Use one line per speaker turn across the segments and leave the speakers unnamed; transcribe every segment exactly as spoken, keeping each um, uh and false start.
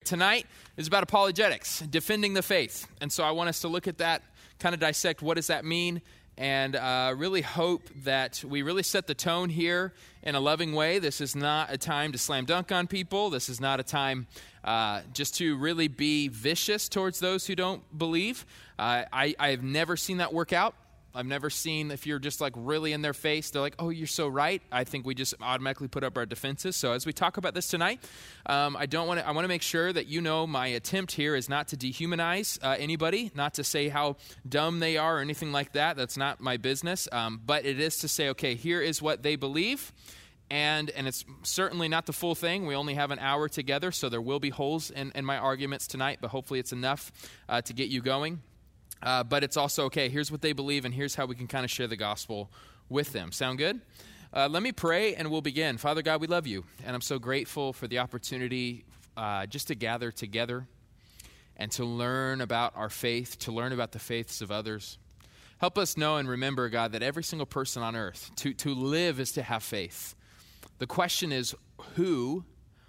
tonight is about apologetics, defending the faith. And so I want us to look at that, kind of dissect what does that mean, and uh, really hope that we really set the tone here in a loving way. This is not a time to slam dunk on people. This is not a time uh, just to really be vicious towards those who don't believe. Uh, I, I have never seen that work out. I've never seen if you're just like really in their face, they're like, oh, you're so right. I think we just automatically put up our defenses. So as we talk about this tonight, um, I don't want to, I want to make sure that you know my attempt here is not to dehumanize uh, anybody, not to say how dumb they are or anything like that. That's not my business. Um, but it is to say, okay, here is what they believe. And and it's certainly not the full thing. We only have an hour together, so there will be holes in, in my arguments tonight, but hopefully it's enough uh, to get you going. Uh, but it's also, okay, here's what they believe, and here's how we can kind of share the gospel with them. Sound good? Uh, let me pray, and we'll begin. Father God, we love you, and I'm so grateful for the opportunity uh, just to gather together and to learn about our faith, to learn about the faiths of others. Help us know and remember, God, that every single person on earth, to, to live is to have faith. The question is, who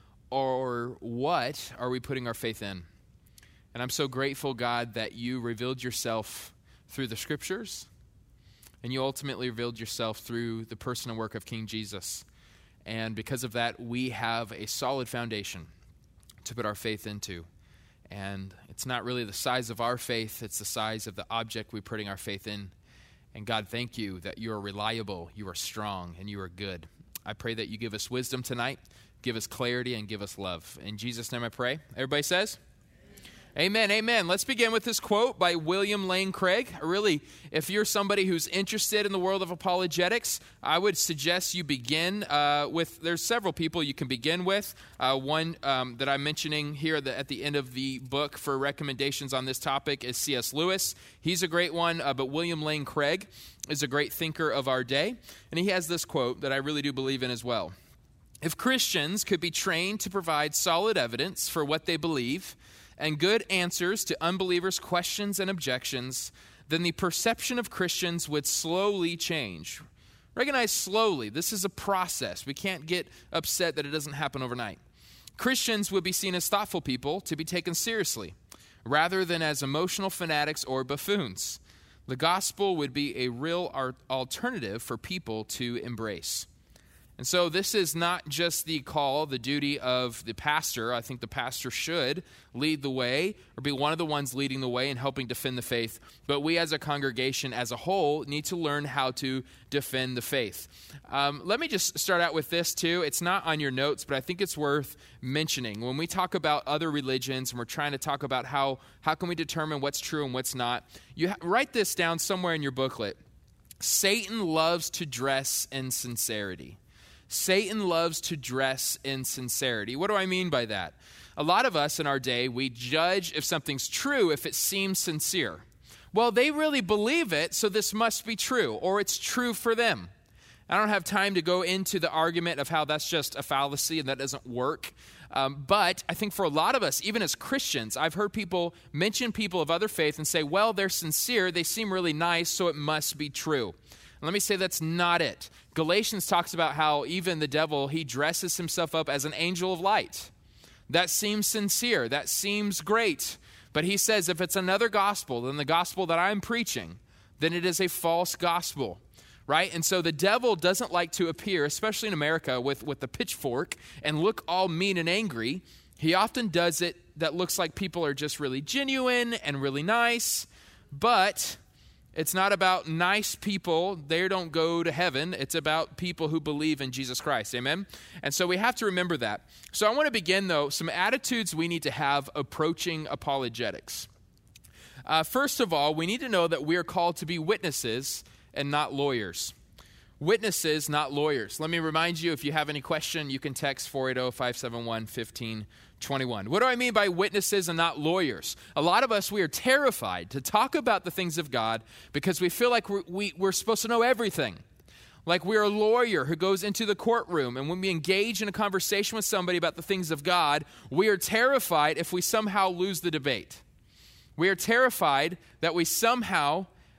or what are we putting our faith in? And I'm so grateful, God, that you revealed yourself through the scriptures, and you ultimately revealed yourself through the person and work of King Jesus. And because of that, we have a solid foundation to put our faith into. And it's not really the size of our faith, it's the size of the object we're putting our faith in. And God, thank you that you are reliable, you are strong, and you are good. I pray that you give us wisdom tonight, give us clarity, and give us love. In Jesus' name I pray. Everybody says? Amen, amen. Let's begin with this quote by William Lane Craig. Really, if you're somebody who's interested in the world of apologetics, I would suggest you begin uh, with, there's several people you can begin with. Uh, one um, that I'm mentioning here at the, at the end of the book for recommendations on this topic is C S Lewis. He's a great one, uh, but William Lane Craig is a great thinker of our day. And he has this quote that I really do believe in as well. If Christians could be trained to provide solid evidence for what they believe, and good answers to unbelievers' questions and objections, then the perception of Christians would slowly change. Recognize slowly. This is a process. We can't get upset that it doesn't happen overnight. Christians would be seen as thoughtful people to be taken seriously, rather than as emotional fanatics or buffoons. The gospel would be a real alternative for people to embrace. And so this is not just the call, the duty of the pastor. I think the pastor should lead the way or be one of the ones leading the way and helping defend the faith. But we as a congregation as a whole need to learn how to defend the faith. Um, let me just start out with this too. It's not on your notes, but I think it's worth mentioning. When we talk about other religions and we're trying to talk about how, how can we determine what's true and what's not, you ha- write this down somewhere in your booklet. Satan loves to dress in sincerity. Satan loves to dress in sincerity. What do I mean by that? A lot of us in our day, we judge if something's true if it seems sincere. Well, they really believe it, so this must be true, or it's true for them. I don't have time to go into the argument of how that's just a fallacy and that doesn't work. Um, but I think for a lot of us, even as Christians, I've heard people mention people of other faith and say, well, they're sincere, they seem really nice, so it must be true. Let me say that's not it. Galatians talks about how even the devil, he dresses himself up as an angel of light. That seems sincere. That seems great. But he says if it's another gospel than the gospel that I'm preaching, then it is a false gospel, right? And so the devil doesn't like to appear, especially in America, with, with the pitchfork and look all mean and angry. He often does it that looks like people are just really genuine and really nice, but it's not about nice people. They don't go to heaven. It's about people who believe in Jesus Christ. Amen? And so we have to remember that. So I want to begin, though, some attitudes we need to have approaching apologetics. Uh, first of all, we need to know that we are called to be witnesses and not lawyers. Witnesses, not lawyers. Let me remind you, if you have any question, you can text four eight zero, five seven one, one five two one. What do I mean by witnesses and not lawyers? A lot of us, we are terrified to talk about the things of God because we feel like we're, we, we're supposed to know everything. Like we're a lawyer who goes into the courtroom, and when we engage in a conversation with somebody about the things of God, we are terrified if we somehow lose the debate. We are terrified that we somehow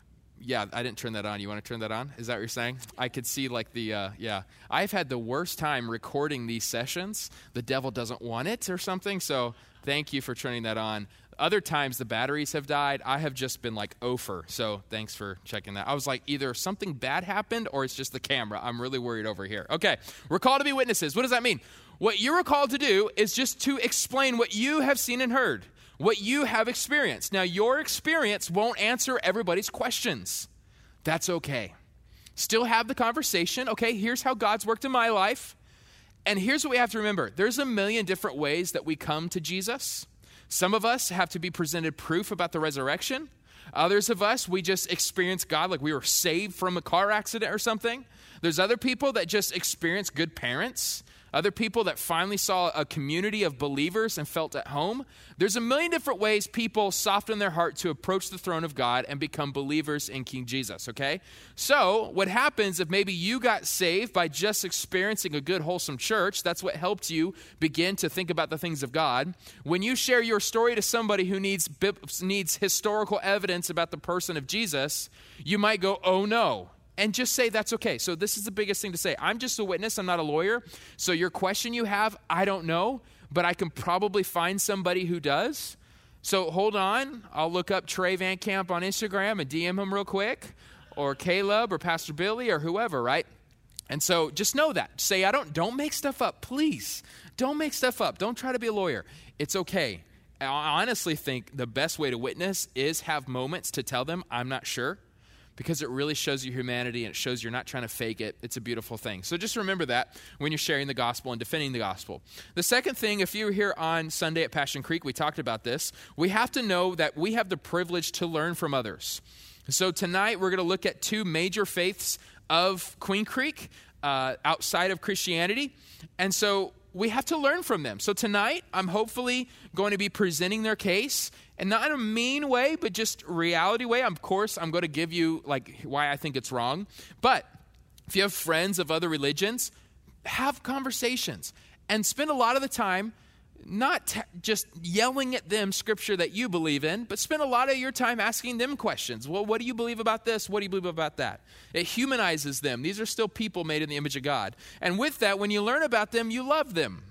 Yeah, I didn't turn that on. You want to turn that on? Is that what you're saying? I could see like the, uh, yeah. I've had the worst time recording these sessions. The devil doesn't want it or something, so thank you for turning that on. Other times the batteries have died. I have just been like over, so thanks for checking that. I was like, either something bad happened or it's just the camera. I'm really worried over here. Okay, we're called to be witnesses. What does that mean? What you are called to do is just to explain what you have seen and heard, what you have experienced. Now, your experience won't answer everybody's questions. That's okay. Still have the conversation. Okay, here's how God's worked in my life. And here's what we have to remember. There's a million different ways that we come to Jesus. Some of us have to be presented proof about the resurrection. Others of us, we just experience God like we were saved from a car accident or something. There's other people that just experience good parents. Other people that finally saw a community of believers and felt at home. There's a million different ways people soften their heart to approach the throne of God and become believers in King Jesus, okay? So what happens if maybe you got saved by just experiencing a good, wholesome church? That's what helped you begin to think about the things of God. When you share your story to somebody who needs, needs historical evidence about the person of Jesus, you might go, oh no. And just say that's okay. So this is the biggest thing to say. I'm just a witness. I'm not a lawyer. So your question you have, I don't know, but I can probably find somebody who does. So hold on. I'll look up Trey Van Camp on Instagram and D M him real quick, or Caleb or Pastor Billy or whoever, right? And so just know that. Say, I don't, don't make stuff up, please. Don't make stuff up. Don't try to be a lawyer. It's okay. I honestly think the best way to witness is have moments to tell them, I'm not sure. Because it really shows you humanity and it shows you're not trying to fake it. It's a beautiful thing. So just remember that when you're sharing the gospel and defending the gospel. The second thing, if you were here on Sunday at Passion Creek, we talked about this. We have to know that we have the privilege to learn from others. So tonight we're going to look at two major faiths of Queen Creek uh, outside of Christianity. And so we have to learn from them. So tonight I'm hopefully going to be presenting their case. And not in a mean way, but just reality way. Of course, I'm going to give you like why I think it's wrong. But if you have friends of other religions, have conversations and spend a lot of the time not t- just yelling at them scripture that you believe in, but spend a lot of your time asking them questions. Well, what do you believe about this? What do you believe about that? It humanizes them. These are still people made in the image of God. And with that, when you learn about them, you love them.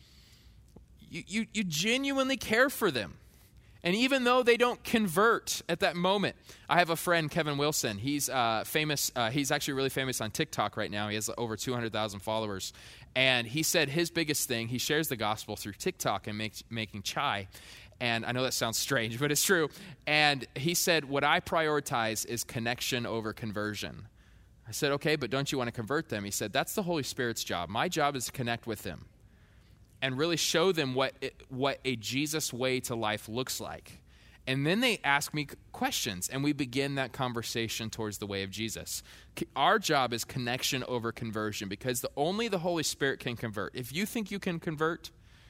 You, you, you genuinely care for them. And even though they don't convert at that moment, I have a friend, Kevin Wilson. He's uh, famous. Uh, he's actually really famous on TikTok right now. He has over two hundred thousand followers. And he said his biggest thing, he shares the gospel through TikTok and makes, making chai. And I know that sounds strange, but it's true. And he said, what I prioritize is connection over conversion. I said, okay, but don't you want to convert them? He said, that's the Holy Spirit's job. My job is to connect with them and really show them what it, what a Jesus way to life looks like. And then they ask me questions, and we begin that conversation towards the way of Jesus. Our job is connection over conversion, because the, only the Holy Spirit can convert. If you think you can convert,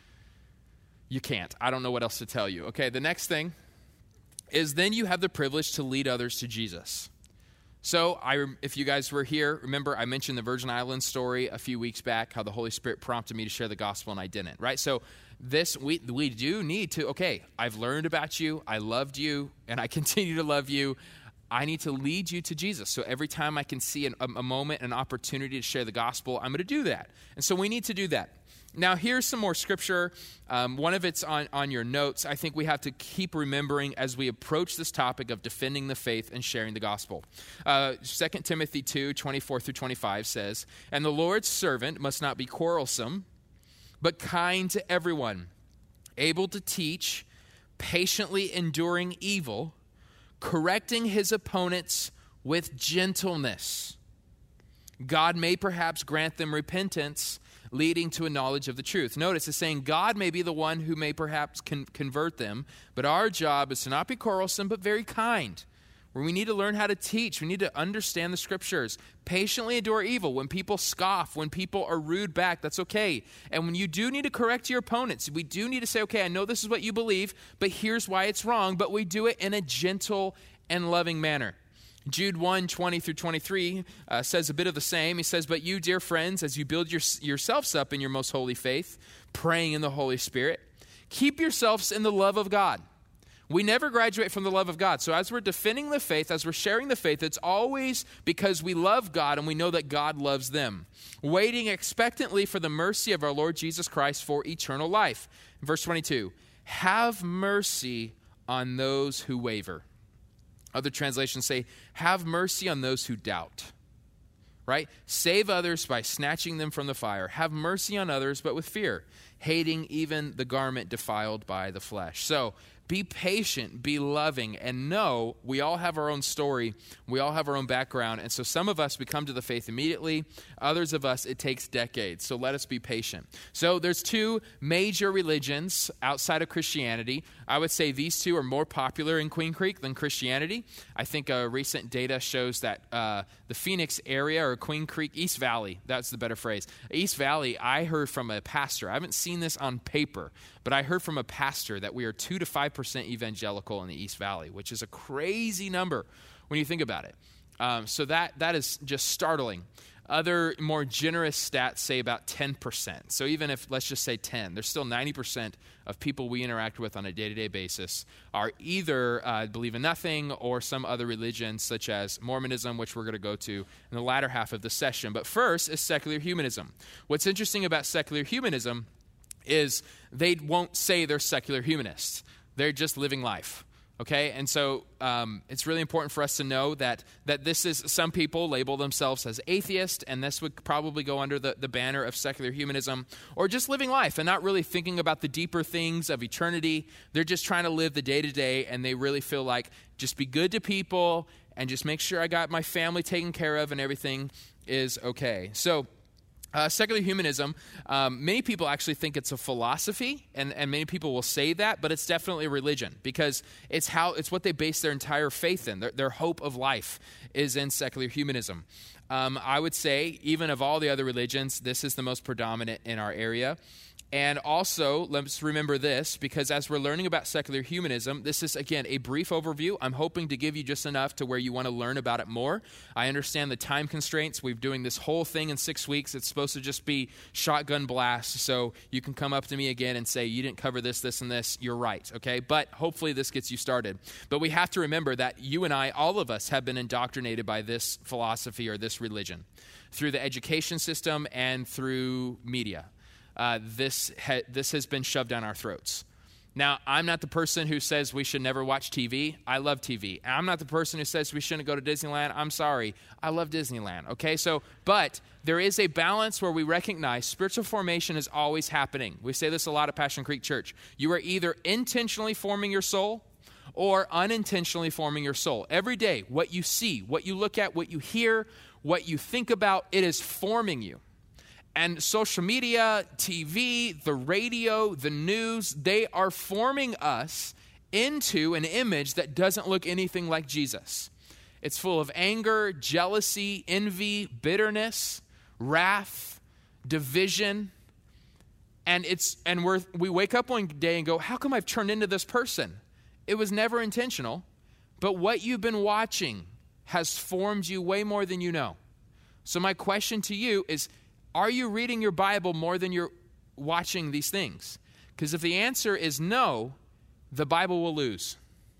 you can't. I don't know what else to tell you. Okay, the next thing is then you have the privilege to lead others to Jesus. So I, if you guys were here, remember I mentioned the Virgin Islands story a few weeks back, how the Holy Spirit prompted me to share the gospel and I didn't, right? So this, we we do need to, okay, I've learned about you, I loved you, and I continue to love you. I need to lead you to Jesus. So every time I can see an, a, a moment, an opportunity to share the gospel, I'm going to do that. And so we need to do that. Now, here's some more scripture. Um, one of it's on, on your notes. I think we have to keep remembering as we approach this topic of defending the faith and sharing the gospel. Uh, Second Timothy two, twenty-four through twenty-five says, "And the Lord's servant must not be quarrelsome, but kind to everyone, able to teach, patiently enduring evil, correcting his opponents with gentleness. God may perhaps grant them repentance, leading to a knowledge of the truth." Notice it's saying God may be the one who may perhaps con- convert them, but our job is to not be quarrelsome, but very kind. Where we need to learn how to teach. We need to understand the scriptures. Patiently endure evil. When people scoff, when people are rude back, that's okay. And when you do need to correct your opponents, we do need to say, okay, I know this is what you believe, but here's why it's wrong, but we do it in a gentle and loving manner. Jude one, twenty through twenty-three uh, says a bit of the same. He says, "But you, dear friends, as you build your, yourselves up in your most holy faith, praying in the Holy Spirit, keep yourselves in the love of God, We never graduate from the love of God. So as we're defending the faith, as we're sharing the faith, it's always because we love God and we know that God loves them. Waiting expectantly for the mercy of our Lord Jesus Christ for eternal life. Verse twenty-two, have mercy on those who waver. Other translations say, have mercy on those who doubt. Right? Save others by snatching them from the fire. Have mercy on others, but with fear, hating even the garment defiled by the flesh. So be patient, be loving, and know we all have our own story. We all have our own background. And so some of us, we come to the faith immediately. Others of us, it takes decades. So let us be patient. So there's two major religions outside of Christianity. I would say these two are more popular in Queen Creek than Christianity. I think uh, recent data shows that uh, the Phoenix area, or Queen Creek, East Valley, that's the better phrase. East Valley, I heard from a pastor. I haven't seen this on paper, but I heard from a pastor that we are two to five percent evangelical in the East Valley, which is a crazy number when you think about it. Um, so that that is just startling. Other more generous stats say about ten percent. So even if, let's just say ten, there's still ninety percent of people we interact with on a day-to-day basis are either uh, believe in nothing or some other religion, such as Mormonism, which we're going to go to in the latter half of the session. But first is secular humanism. What's interesting about secular humanism is they won't say they're secular humanists. They're just living life. Okay, and so um, it's really important for us to know that that this is, some people label themselves as atheist, and this would probably go under the, the banner of secular humanism, or just living life and not really thinking about the deeper things of eternity. They're just trying to live the day-to-day, and they really feel like just be good to people and just make sure I got my family taken care of and everything is okay. So Uh, secular humanism, um, many people actually think it's a philosophy, and, and many people will say that, but it's definitely a religion because it's how it's what they base their entire faith in. Their, their hope of life is in secular humanism. Um, I would say, even of all the other religions, this is the most predominant in our area. And also, let's remember this, because as we're learning about secular humanism, this is, again, a brief overview. I'm hoping to give you just enough to where you want to learn about it more. I understand the time constraints. We're doing this whole thing in six weeks. It's supposed to just be shotgun blast, so you can come up to me again and say, you didn't cover this, this, and this. You're right, okay? But hopefully this gets you started. But we have to remember that you and I, all of us, have been indoctrinated by this philosophy or this religion through the education system and through media. Uh, this ha- this has been shoved down our throats. Now, I'm not the person who says we should never watch T V. I love T V. And I'm not the person who says we shouldn't go to Disneyland. I'm sorry. I love Disneyland. Okay, so, but there is a balance where we recognize spiritual formation is always happening. We say this a lot at Passion Creek Church. You are either intentionally forming your soul or unintentionally forming your soul. Every day, what you see, what you look at, what you hear, what you think about, it is forming you. And social media, T V, the radio, the news, they are forming us into an image that doesn't look anything like Jesus. It's full of anger, jealousy, envy, bitterness, wrath, division. And it's and we're we wake up one day and go, how come I've turned into this person? It was never intentional, but what you've been watching has formed you way more than you know. So my question to you is, are you reading your Bible more than you're watching these things? Because if the answer is no, the Bible will lose.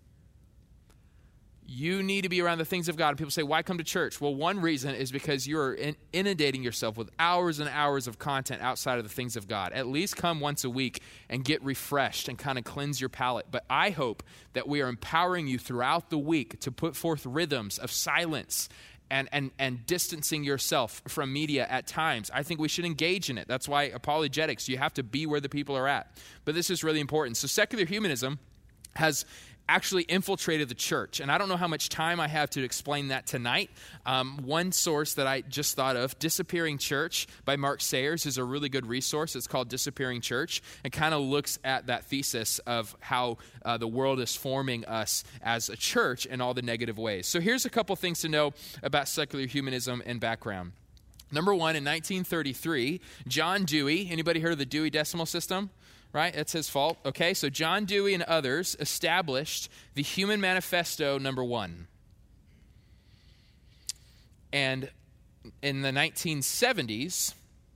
You need to be around the things of God. And people say, why come to church? Well, one reason is because you're in- inundating yourself with hours and hours of content outside of the things of God. At least come once a week and get refreshed and kind of cleanse your palate. But I hope that we are empowering you throughout the week to put forth rhythms of silence And, and and distancing yourself from media at times. I think we should engage in it. That's why apologetics, you have to be where the people are at. But this is really important. So secular humanism has actually infiltrated the church. And I don't know how much time I have to explain that tonight. Um, one source that I just thought of, Disappearing Church by Mark Sayers, is a really good resource. It's called Disappearing Church. It kind of looks at that thesis of how uh, the world is forming us as a church in all the negative ways. So here's a couple things to know about secular humanism and background. Number one, in nineteen thirty-tee, John Dewey, anybody heard of the Dewey Decimal System? Right? That's his fault. Okay, so John Dewey and others established the Human Manifesto number one. And in the nineteen seventies,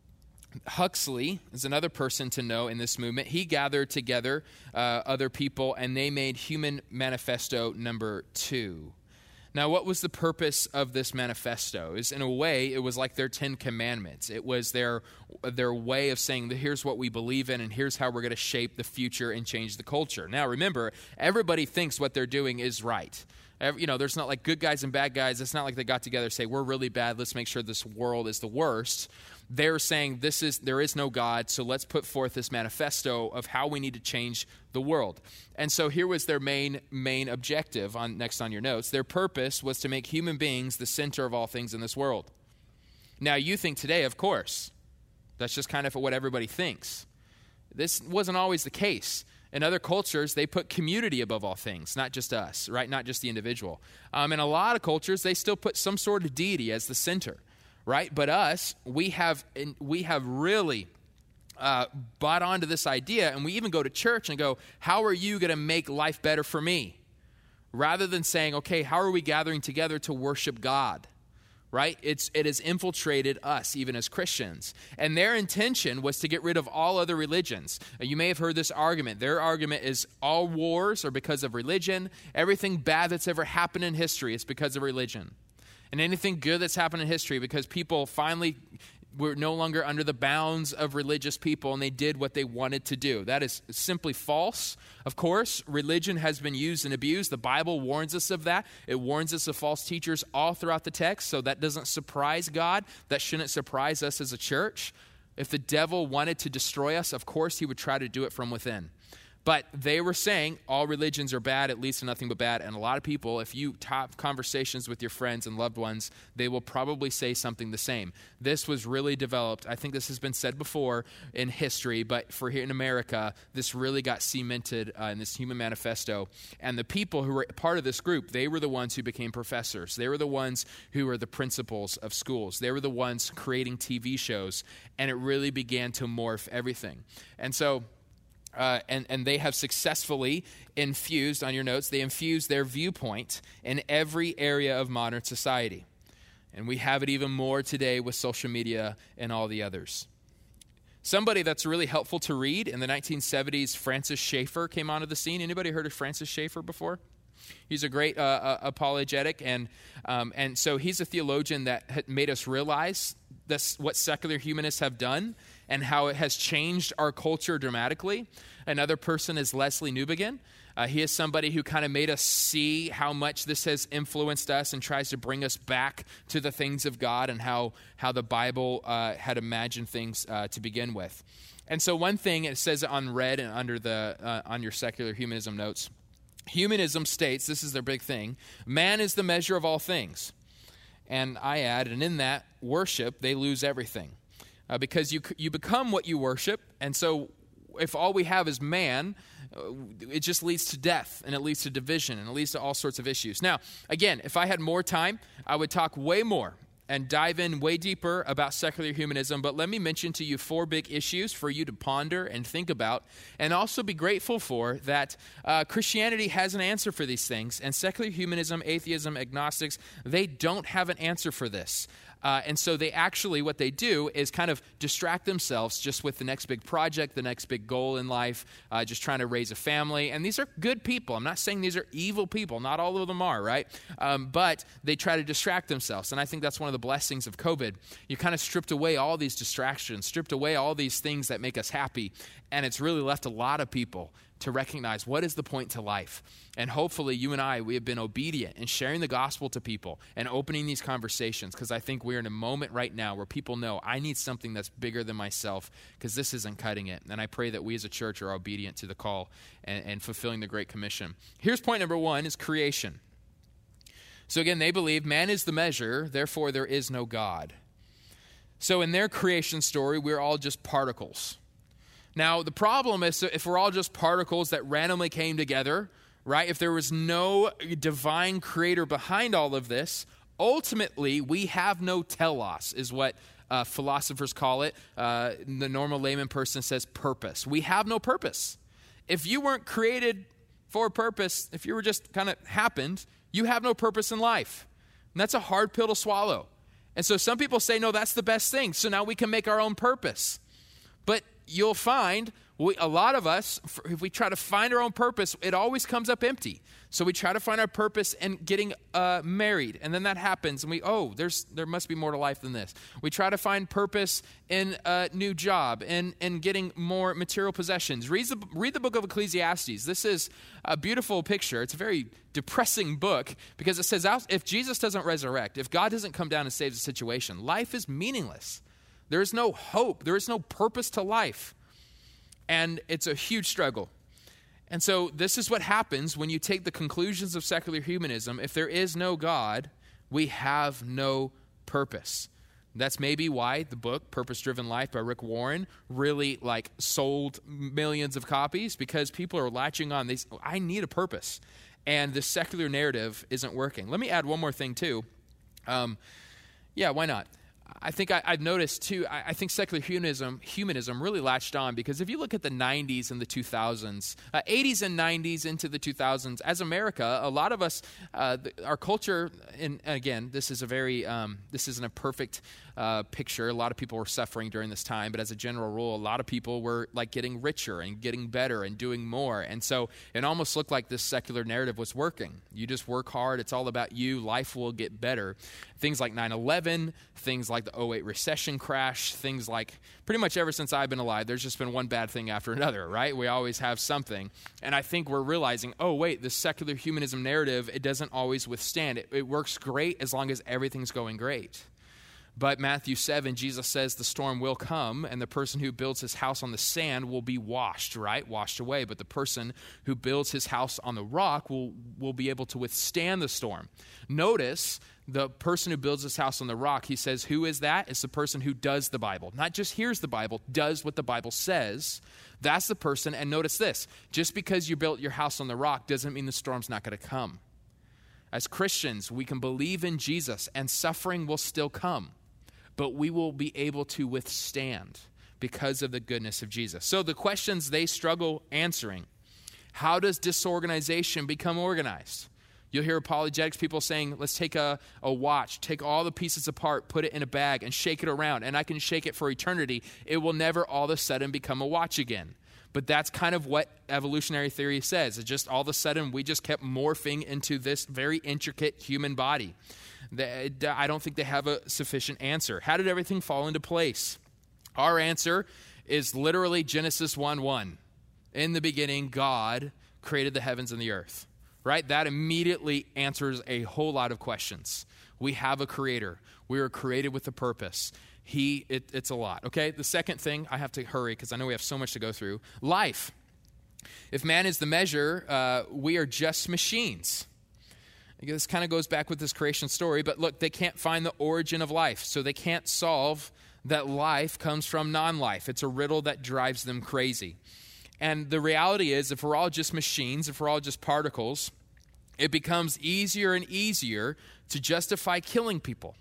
Huxley is another person to know in this movement. He gathered together uh, other people, and they made Human Manifesto number two. Now, what was the purpose of this manifesto? Is in a way, it was like their Ten Commandments. It was their their way of saying, here's what we believe in, and here's how we're going to shape the future and change the culture. Now, remember, everybody thinks what they're doing is right. You know, there's not like good guys and bad guys. It's not like they got together and say, we're really bad, let's make sure this world is the worst. They're saying this is there is no God, so let's put forth this manifesto of how we need to change the world. And so here was their main main objective, on next on your notes. Their purpose was to make human beings the center of all things in this world. Now, you think today, of course, that's just kind of what everybody thinks. This wasn't always the case. In other cultures, they put community above all things, not just us, right? Not just the individual. Um, in a lot of cultures, they still put some sort of deity as the center, right? But us, we have we have really uh, bought onto this idea, and we even go to church and go, how are you going to make life better for me? Rather than saying, okay, how are we gathering together to worship God? Right? It's, it has infiltrated us, even as Christians. And their intention was to get rid of all other religions. You may have heard this argument. Their argument is all wars are because of religion. Everything bad that's ever happened in history is because of religion. And anything good that's happened in history because people finally were no longer under the bounds of religious people and they did what they wanted to do. That is simply false. Of course, religion has been used and abused. The Bible warns us of that. It warns us of false teachers all throughout the text, so that doesn't surprise God. That shouldn't surprise us as a church. If the devil wanted to destroy us, of course he would try to do it from within. But they were saying all religions are bad, at least nothing but bad. And a lot of people, if you have conversations with your friends and loved ones, they will probably say something the same. This was really developed. I think this has been said before in history, but for here in America, this really got cemented uh, in this Human Manifesto. And the people who were part of this group, they were the ones who became professors. They were the ones who were the principals of schools. They were the ones creating T V shows. And it really began to morph everything. And so... Uh, and, and they have successfully infused, on your notes, they infused their viewpoint in every area of modern society. And we have it even more today with social media and all the others. Somebody that's really helpful to read, in the nineteen seventies, Francis Schaeffer came onto the scene. Anybody heard of Francis Schaeffer before? He's a great uh, uh, apologetic, and um, and so he's a theologian that had made us realize this, what secular humanists have done and how it has changed our culture dramatically. Another person is Leslie Newbigin. Uh, he is somebody who kind of made us see how much this has influenced us and tries to bring us back to the things of God and how, how the Bible uh, had imagined things uh, to begin with. And so one thing, it says on red and under the uh, on your secular humanism notes, humanism states, this is their big thing, man is the measure of all things. And I add, and in that worship, they lose everything. Uh, because you you become what you worship, and so if all we have is man, uh, it just leads to death, and it leads to division, and it leads to all sorts of issues. Now, again, if I had more time, I would talk way more and dive in way deeper about secular humanism, but let me mention to you four big issues for you to ponder and think about, and also be grateful for that uh, Christianity has an answer for these things, and secular humanism, atheism, agnostics, they don't have an answer for this. Uh, and so they actually, what they do is kind of distract themselves just with the next big project, the next big goal in life, uh, just trying to raise a family. And these are good people. I'm not saying these are evil people. Not all of them are, right? Um, but they try to distract themselves. And I think that's one of the blessings of COVID. You kind of stripped away all these distractions, stripped away all these things that make us happy. And it's really left a lot of people to recognize what is the point to life. And hopefully you and I, we have been obedient in sharing the gospel to people and opening these conversations, because I think we're in a moment right now where people know I need something that's bigger than myself, because this isn't cutting it. And I pray that we as a church are obedient to the call and, and fulfilling the Great Commission. Here's point number one, is creation. So again, they believe man is the measure, therefore there is no God. So in their creation story, we're all just particles. Now, the problem is if we're all just particles that randomly came together, right? If there was no divine creator behind all of this, ultimately we have no telos, is what uh, philosophers call it. Uh, the normal layman person says purpose. We have no purpose. If you weren't created for a purpose, if you were just kind of happened, you have no purpose in life. And that's a hard pill to swallow. And so some people say, no, that's the best thing. So now we can make our own purpose. But you'll find we, a lot of us, if we try to find our own purpose, it always comes up empty. So we try to find our purpose in getting uh, married, and then that happens, and we, oh, there's there must be more to life than this. We try to find purpose in a new job and in, in getting more material possessions. Read the, read the book of Ecclesiastes. This is a beautiful picture. It's a very depressing book because it says if Jesus doesn't resurrect, if God doesn't come down and save the situation, life is meaningless. There is no hope. There is no purpose to life. And it's a huge struggle. And so this is what happens when you take the conclusions of secular humanism. If there is no God, we have no purpose. That's maybe why the book Purpose-Driven Life by Rick Warren really like sold millions of copies, because people are latching on. They say, I need a purpose. And the secular narrative isn't working. Let me add one more thing too. Um, yeah, why not? I think I, I've noticed too, I, I think secular humanism humanism really latched on because if you look at the nineties and the two thousands, uh, eighties and nineties into the two thousands, as America, a lot of us, uh, the, our culture, and again, this is a very, um, this isn't a perfect uh, picture. A lot of people were suffering during this time, but as a general rule, a lot of people were like getting richer and getting better and doing more. And so it almost looked like this secular narrative was working. You just work hard. It's all about you. Life will get better. Things like nine eleven, things like the oh eight recession crash, things like pretty much ever since I've been alive, there's just been one bad thing after another, right? We always have something. And I think we're realizing, oh, wait, this secular humanism narrative, it doesn't always withstand. It, it works great as long as everything's going great. But Matthew seven, Jesus says the storm will come, and the person who builds his house on the sand will be washed, right? Washed away. But the person who builds his house on the rock will, will be able to withstand the storm. Notice the person who builds his house on the rock, he says, who is that? It's the person who does the Bible. Not just hears the Bible, does what the Bible says. That's the person. And notice this, just because you built your house on the rock doesn't mean the storm's not going to come. As Christians, we can believe in Jesus, and suffering will still come. But we will be able to withstand because of the goodness of Jesus. So the questions they struggle answering: how does disorganization become organized? You'll hear apologetics people saying, let's take a, a watch, take all the pieces apart, put it in a bag, and shake it around. And I can shake it for eternity. It will never all of a sudden become a watch again. But that's kind of what evolutionary theory says. It just all of a sudden we just kept morphing into this very intricate human body. I don't think they have a sufficient answer. How did everything fall into place? Our answer is literally Genesis one one. In the beginning, God created the heavens and the earth. Right? That immediately answers a whole lot of questions. We have a creator. We are created with a purpose. He, it, it's a lot. Okay? The second thing, I have to hurry because I know we have so much to go through. Life. If man is the measure, uh, we are just machines. This kind of goes back with this creation story, but look, they can't find the origin of life, so they can't solve that life comes from non-life. It's a riddle that drives them crazy. And the reality is, if we're all just machines, if we're all just particles, it becomes easier and easier to justify killing people.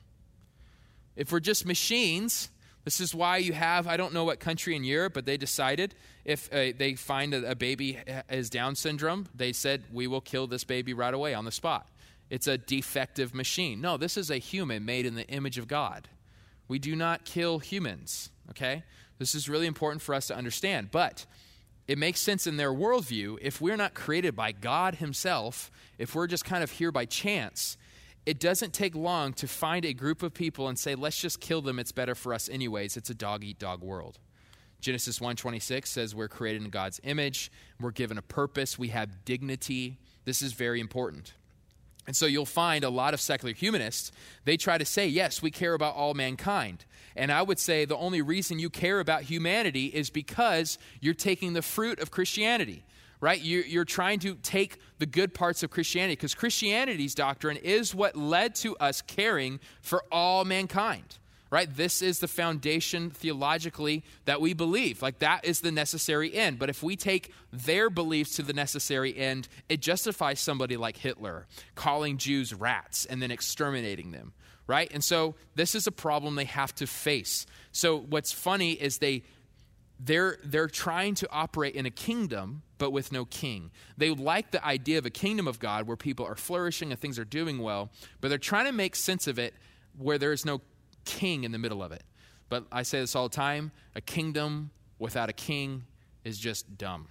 If we're just machines, this is why you have, I don't know what country in Europe, but they decided if uh, they find a, a baby has Down syndrome, they said, we will kill this baby right away on the spot. It's a defective machine. No, this is a human made in the image of God. We do not kill humans, okay? This is really important for us to understand. But it makes sense in their worldview. If we're not created by God himself, if we're just kind of here by chance, it doesn't take long to find a group of people and say, let's just kill them. It's better for us anyways. It's a dog-eat-dog world. Genesis one twenty-six says we're created in God's image. We're given a purpose. We have dignity. This is very important. And so you'll find a lot of secular humanists, they try to say, yes, we care about all mankind. And I would say the only reason you care about humanity is because you're taking the fruit of Christianity, right? You're, you're trying to take the good parts of Christianity, because Christianity's doctrine is what led to us caring for all mankind. Right? This is the foundation theologically that we believe. Like that is the necessary end. But if we take their beliefs to the necessary end, it justifies somebody like Hitler calling Jews rats and then exterminating them. Right? And so this is a problem they have to face. So what's funny is they they're they're trying to operate in a kingdom but with no king. They like the idea of a kingdom of God where people are flourishing and things are doing well, but they're trying to make sense of it where there's no king in the middle of it. But I say this all the time, a kingdom without a king is just dumb.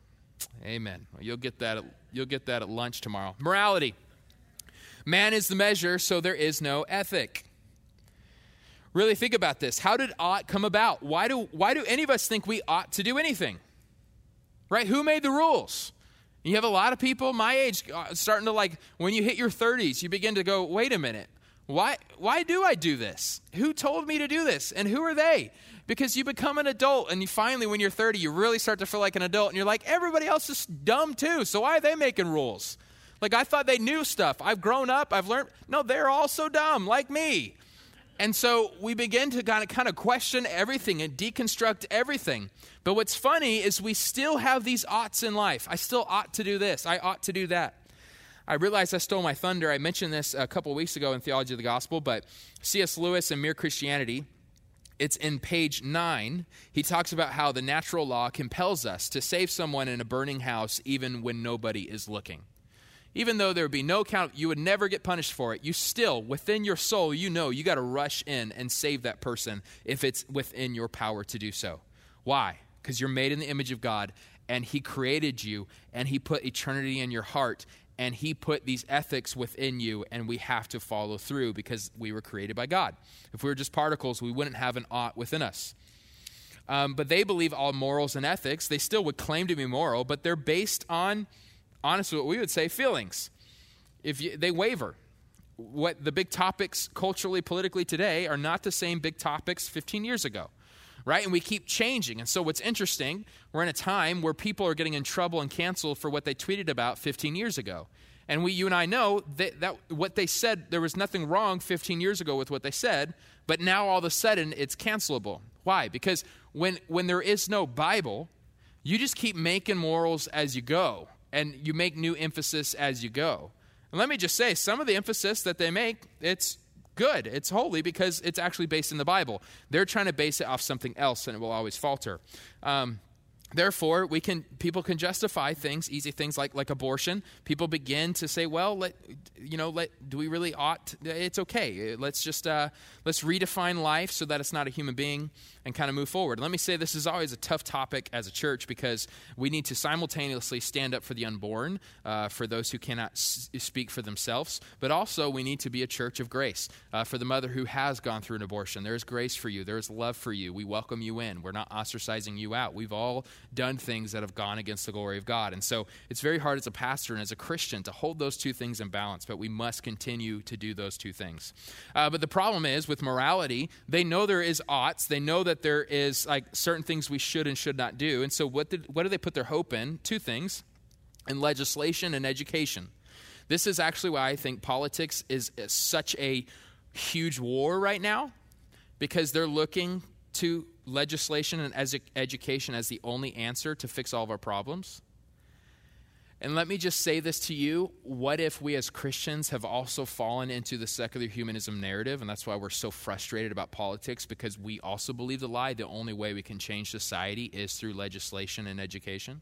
Amen. You'll get that at, you'll get that at lunch tomorrow. Morality. Man is the measure, so there is no ethic. Really think about this. How did ought come about? Why do why do any of us think we ought to do anything? Right? Who made the rules? You have a lot of people my age starting to, like, when you hit your thirties, you begin to go, wait a minute. Why why do I do this? Who told me to do this? And who are they? Because you become an adult, and you finally, when you're thirty, you really start to feel like an adult, and you're like, everybody else is dumb too, so why are they making rules? Like, I thought they knew stuff. I've grown up. I've learned. No, they're all so dumb, like me. And so we begin to kind of, kind of question everything and deconstruct everything. But what's funny is we still have these oughts in life. I still ought to do this. I ought to do that. I realized I stole my thunder. I mentioned this a couple of weeks ago in Theology of the Gospel, but C S Lewis in Mere Christianity, it's in page nine. He talks about how the natural law compels us to save someone in a burning house even when nobody is looking. Even though there would be no count, you would never get punished for it. You still, within your soul, you know you got to rush in and save that person if it's within your power to do so. Why? Because you're made in the image of God, and he created you, and he put eternity in your heart, and he put these ethics within you, and we have to follow through because we were created by God. If we were just particles, we wouldn't have an ought within us. Um, but they believe all morals and ethics. They still would claim to be moral, but they're based on, honestly, what we would say, feelings. If you, they waver. What the big topics culturally, politically today are not the same big topics fifteen years ago, right? And we keep changing. And so what's interesting, we're in a time where people are getting in trouble and canceled for what they tweeted about fifteen years ago. And we, you and I know that, that what they said, there was nothing wrong fifteen years ago with what they said, but now all of a sudden it's cancelable. Why? Because when when there is no Bible, you just keep making morals as you go, and you make new emphasis as you go. And let me just say, some of the emphasis that they make, it's good. It's holy because it's actually based in the Bible. They're trying to base it off something else, and it will always falter. Um, Therefore, we can people can justify things, easy things like like abortion. People begin to say, well, let you know, let do we really ought? It's okay. Let's just uh, let's redefine life so that it's not a human being and kind of move forward. Let me say this is always a tough topic as a church because we need to simultaneously stand up for the unborn, uh, for those who cannot s- speak for themselves, but also we need to be a church of grace uh, for the mother who has gone through an abortion. There is grace for you. There is love for you. We welcome you in. We're not ostracizing you out. We've all done things that have gone against the glory of God. And so it's very hard as a pastor and as a Christian to hold those two things in balance, but we must continue to do those two things. Uh, but the problem is with morality, they know there is oughts. They know that there is like certain things we should and should not do. And so what did, what do they put their hope in? Two things, in legislation and education. This is actually why I think politics is, is such a huge war right now, because they're looking to legislation and edu- education as the only answer to fix all of our problems. And let me just say this to you. What if we as Christians have also fallen into the secular humanism narrative? And that's why we're so frustrated about politics, because we also believe the lie. The only way we can change society is through legislation and education.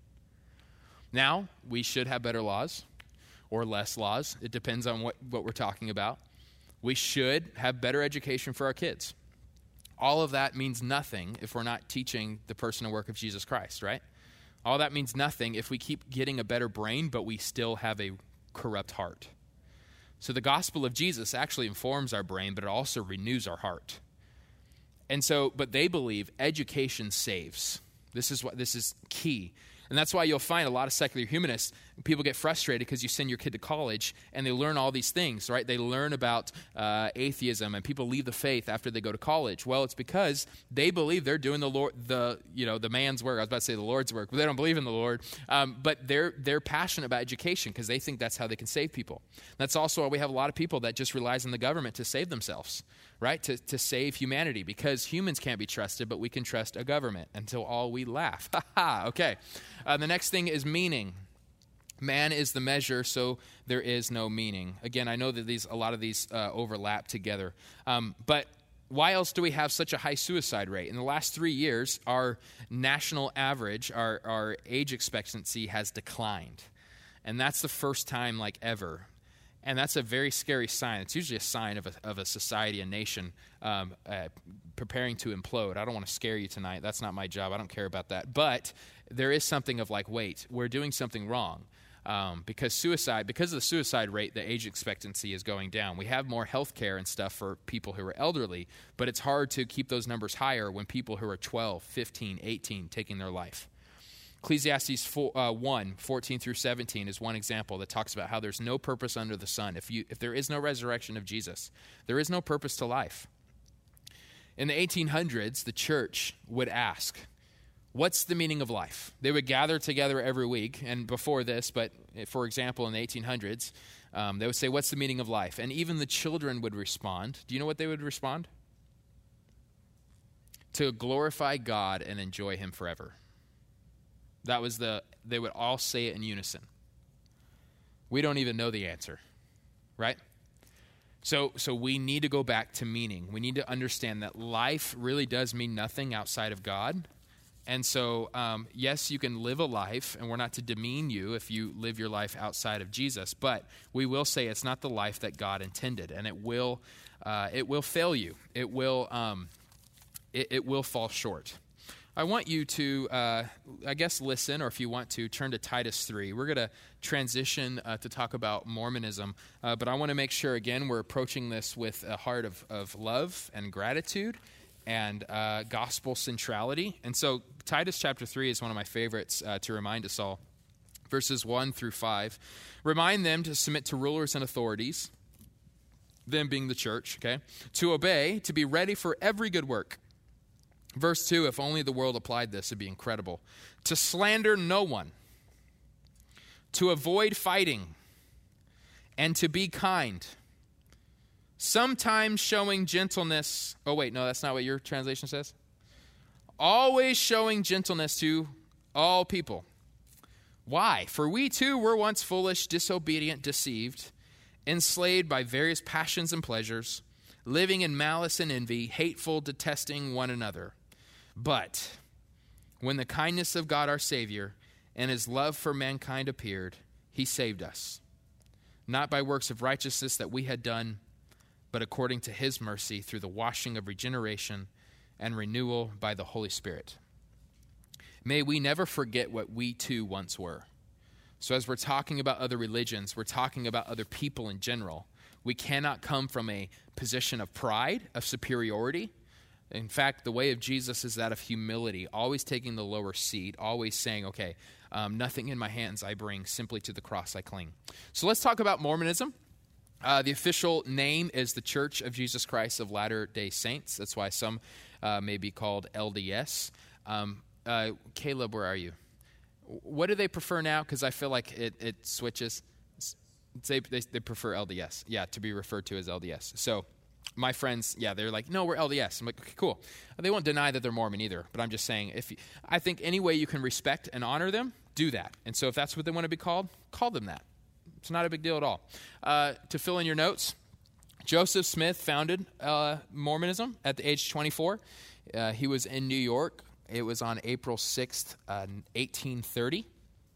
Now, we should have better laws or less laws. It depends on what, what we're talking about. We should have better education for our kids. All of that means nothing if we're not teaching the person and work of Jesus Christ, right? All that means nothing if we keep getting a better brain, but we still have a corrupt heart. So the gospel of Jesus actually informs our brain, but it also renews our heart. And so, but they believe education saves. This is what this is key. And that's why you'll find a lot of secular humanists, people get frustrated because you send your kid to college and they learn all these things, right? They learn about uh, atheism, and people leave the faith after they go to college. Well, it's because they believe they're doing the Lord, the you know, the man's work. I was about to say the Lord's work, but they don't believe in the Lord. Um, but they're they're passionate about education because they think that's how they can save people. That's also why we have a lot of people that just relies on the government to save themselves, right? To to save humanity, because humans can't be trusted, but we can trust a government until all we laugh. Ha ha. Okay. Uh, the next thing is meaning. Man is the measure, so there is no meaning. Again, I know that these a lot of these uh, overlap together. Um, but why else do we have such a high suicide rate? In the last three years, our national average, our, our age expectancy has declined. And that's the first time like ever. And that's a very scary sign. It's usually a sign of a, of a society, a nation um, uh, preparing to implode. I don't want to scare you tonight. That's not my job. I don't care about that. But there is something of like, wait, we're doing something wrong. Um, because suicide, because of the suicide rate, the age expectancy is going down. We have more health care and stuff for people who are elderly, but it's hard to keep those numbers higher when people who are twelve, fifteen, eighteen taking their life. Ecclesiastes four, uh, one, fourteen through seventeen is one example that talks about how there's no purpose under the sun. If you, if there is no resurrection of Jesus, there is no purpose to life. In the eighteen hundreds, the church would ask, what's the meaning of life? They would gather together every week, and before this, but for example, in the eighteen hundreds, um, they would say, what's the meaning of life? And even the children would respond. Do you know what they would respond? To glorify God and enjoy him forever. That was the, they would all say it in unison. We don't even know the answer, right? So, so we need to go back to meaning. We need to understand that life really does mean nothing outside of God. And so, um, yes, you can live a life, and we're not to demean you if you live your life outside of Jesus, but we will say it's not the life that God intended, and it will, uh, it will fail you. It will, um, it, it will fall short. I want you to, uh, I guess, listen, or if you want to, turn to Titus three. We're going to transition uh, to talk about Mormonism, uh, but I want to make sure, again, we're approaching this with a heart of, of love and gratitude and uh, gospel centrality. And so Titus chapter three is one of my favorites uh, to remind us all. Verses one through five. Remind them to submit to rulers and authorities, them being the church, okay? To obey, to be ready for every good work. Verse two, if only the world applied this, it'd be incredible. To slander no one, to avoid fighting, and to be kind. Sometimes showing gentleness. Oh, wait, no, that's not what your translation says. Always showing gentleness to all people. Why? For we too were once foolish, disobedient, deceived, enslaved by various passions and pleasures, living in malice and envy, hateful, detesting one another. But when the kindness of God our Savior and his love for mankind appeared, he saved us, not by works of righteousness that we had done, but according to his mercy through the washing of regeneration and renewal by the Holy Spirit. May we never forget what we too once were. So as we're talking about other religions, we're talking about other people in general. We cannot come from a position of pride, of superiority. In fact, the way of Jesus is that of humility, always taking the lower seat, always saying, okay, um, nothing in my hands I bring, simply to the cross I cling. So let's talk about Mormonism. Uh, the official name is the Church of Jesus Christ of Latter-day Saints. That's why some uh, may be called L D S. Um, uh, Caleb, where are you? What do they prefer now? Because I feel like it, it switches. They, they, they prefer L D S, yeah, to be referred to as L D S. So my friends, yeah, they're like, no, we're L D S. I'm like, okay, cool. They won't deny that they're Mormon either, but I'm just saying, if you, I think any way you can respect and honor them, do that. And so if that's what they want to be called, call them that. It's not a big deal at all. Uh, to fill in your notes, Joseph Smith founded uh, Mormonism at the age of twenty-four. Uh, he was in New York. It was on April sixth, uh, eighteen thirty.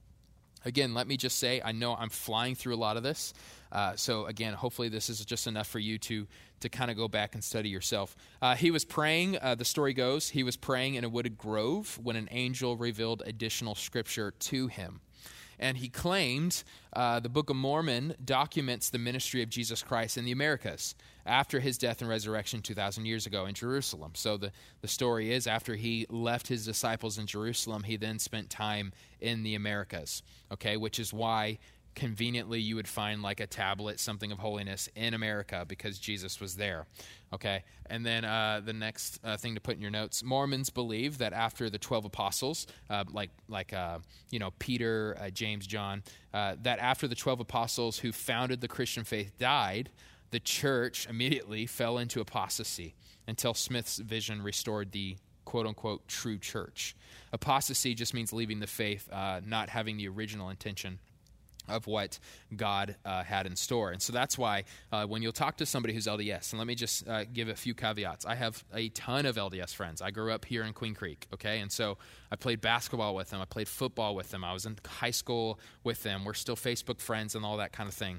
Again, let me just say, I know I'm flying through a lot of this. Uh, so again, hopefully this is just enough for you to to kind of go back and study yourself. Uh, he was praying, uh, the story goes, he was praying in a wooded grove when an angel revealed additional scripture to him. And he claimed uh, the Book of Mormon documents the ministry of Jesus Christ in the Americas after his death and resurrection two thousand years ago in Jerusalem. So the, the story is, after he left his disciples in Jerusalem, he then spent time in the Americas, okay, which is why conveniently you would find like a tablet, something of holiness in America, because Jesus was there, okay? And then uh, the next uh, thing to put in your notes, Mormons believe that after the twelve apostles, uh, like, like uh, you know, Peter, uh, James, John, uh, that after the twelve apostles who founded the Christian faith died, the church immediately fell into apostasy until Smith's vision restored the quote-unquote true church. Apostasy just means leaving the faith, uh, not having the original intention of what God uh, had in store. And so that's why uh, when you'll talk to somebody who's L D S, and let me just uh, give a few caveats. I have a ton of L D S friends. I grew up here in Queen Creek, okay? And so I played basketball with them. I played football with them. I was in high school with them. We're still Facebook friends and all that kind of thing.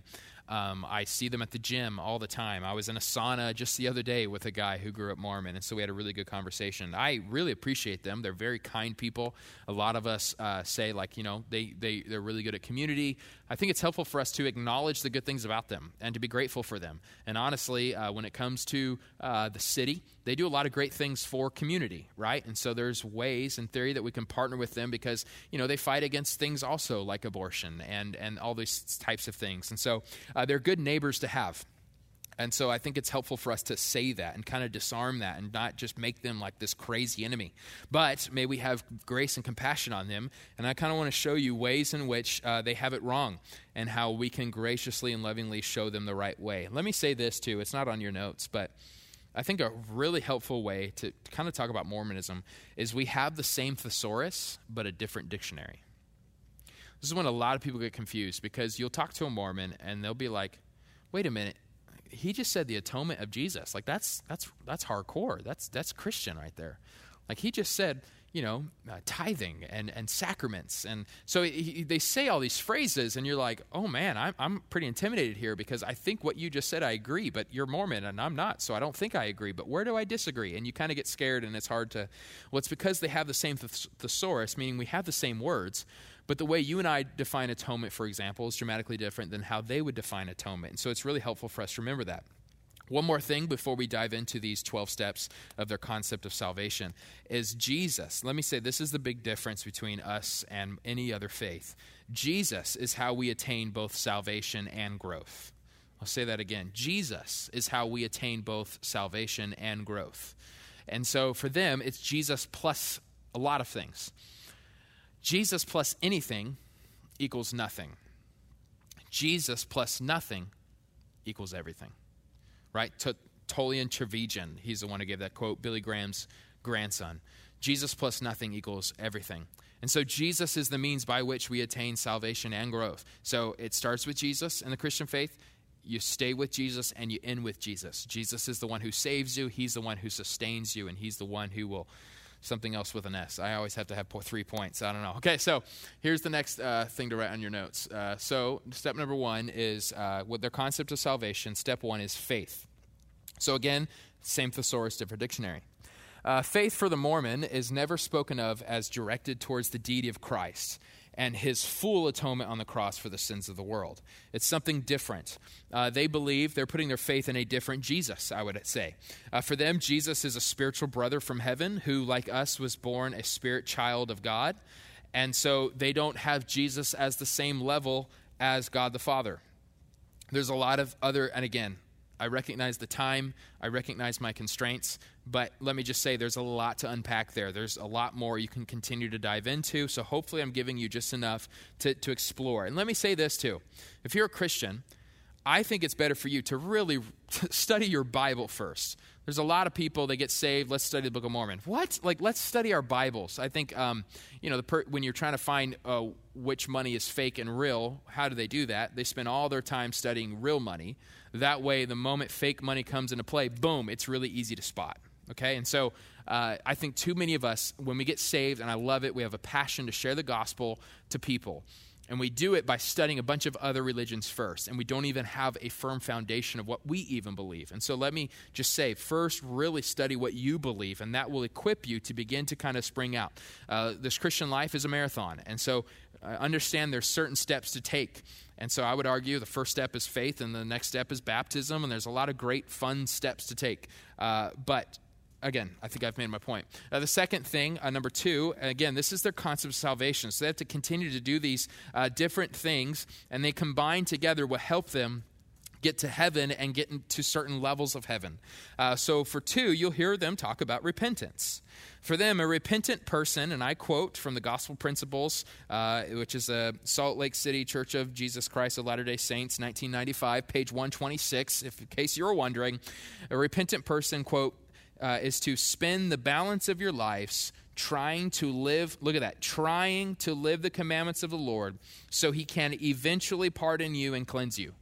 Um, I see them at the gym all the time. I was in a sauna just the other day with a guy who grew up Mormon, and so we had a really good conversation. I really appreciate them. They're very kind people. A lot of us uh, say, like, you know, they, they, they're really good at community. I think it's helpful for us to acknowledge the good things about them and to be grateful for them. And honestly, uh, when it comes to uh, the city, they do a lot of great things for community, right? And so there's ways, in theory, that we can partner with them because, you know, they fight against things also like abortion and, and all these types of things. And so uh, they're good neighbors to have. And so I think it's helpful for us to say that and kind of disarm that and not just make them like this crazy enemy. But may we have grace and compassion on them. And I kind of want to show you ways in which uh, they have it wrong and how we can graciously and lovingly show them the right way. Let me say this too. It's not on your notes, but I think a really helpful way to kind of talk about Mormonism is we have the same thesaurus, but a different dictionary. This is when a lot of people get confused because you'll talk to a Mormon and they'll be like, wait a minute, he just said the atonement of Jesus. Like that's that's that's hardcore. That's that's Christian right there. Like he just said, you know, uh, tithing and, and sacraments. And so he, they say all these phrases and you're like, oh man, I'm, I'm pretty intimidated here because I think what you just said, I agree, but you're Mormon and I'm not. So I don't think I agree, but where do I disagree? And you kind of get scared and it's hard to, well, it's because they have the same thes- thesaurus, meaning we have the same words, but the way you and I define atonement, for example, is dramatically different than how they would define atonement. And so it's really helpful for us to remember that. One more thing before we dive into these twelve steps of their concept of salvation is Jesus. Let me say this is the big difference between us and any other faith. Jesus is how we attain both salvation and growth. I'll say that again. Jesus is how we attain both salvation and growth. And so for them, it's Jesus plus a lot of things. Jesus plus anything equals nothing. Jesus plus nothing equals everything. Right? T- Tolian Trevijan, he's the one who gave that quote, Billy Graham's grandson. Jesus plus nothing equals everything. And so Jesus is the means by which we attain salvation and growth. So it starts with Jesus in the Christian faith. You stay with Jesus and you end with Jesus. Jesus is the one who saves you. He's the one who sustains you. And he's the one who will, something else with an S. I always have to have three points. I don't know. Okay, so here's the next uh, thing to write on your notes. Uh, so step number one is uh, with their concept of salvation. Step one is faith. So again, same thesaurus, different dictionary. Uh, faith for the Mormon is never spoken of as directed towards the deity of Christ and his full atonement on the cross for the sins of the world. It's something different. Uh, they believe they're putting their faith in a different Jesus, I would say. Uh, for them, Jesus is a spiritual brother from heaven who, like us, was born a spirit child of God. And so they don't have Jesus as the same level as God the Father. There's a lot of other, and again, I recognize the time, I recognize my constraints, but let me just say there's a lot to unpack there. There's a lot more you can continue to dive into, so hopefully I'm giving you just enough to, to explore. And let me say this too. If you're a Christian, I think it's better for you to really study your Bible first. There's a lot of people, they get saved, let's study the Book of Mormon. What? Like, let's study our Bibles. I think, um, you know, the per- when you're trying to find uh, which money is fake and real, how do they do that? They spend all their time studying real money. That way, the moment fake money comes into play, boom, it's really easy to spot. Okay? And so uh, I think too many of us, when we get saved, and I love it, we have a passion to share the gospel to people. And we do it by studying a bunch of other religions first. And we don't even have a firm foundation of what we even believe. And so let me just say, first, really study what you believe. And that will equip you to begin to kind of spring out. Uh, this Christian life is a marathon. And so uh, understand there's certain steps to take. And so I would argue the first step is faith. And the next step is baptism. And there's a lot of great, fun steps to take. Uh, but Again, I think I've made my point. Uh, the second thing, uh, number two, again, this is their concept of salvation. So they have to continue to do these uh, different things, and they combine together will help them get to heaven and get into certain levels of heaven. Uh, so for two, you'll hear them talk about repentance. For them, a repentant person, and I quote from the Gospel Principles, uh, which is a Salt Lake City Church of Jesus Christ of Latter-day Saints, nineteen ninety-five, page one twenty-six, if in case you were wondering, a repentant person, quote, Uh, is to spend the balance of your lives trying to live, look at that, trying to live the commandments of the Lord so he can eventually pardon you and cleanse you.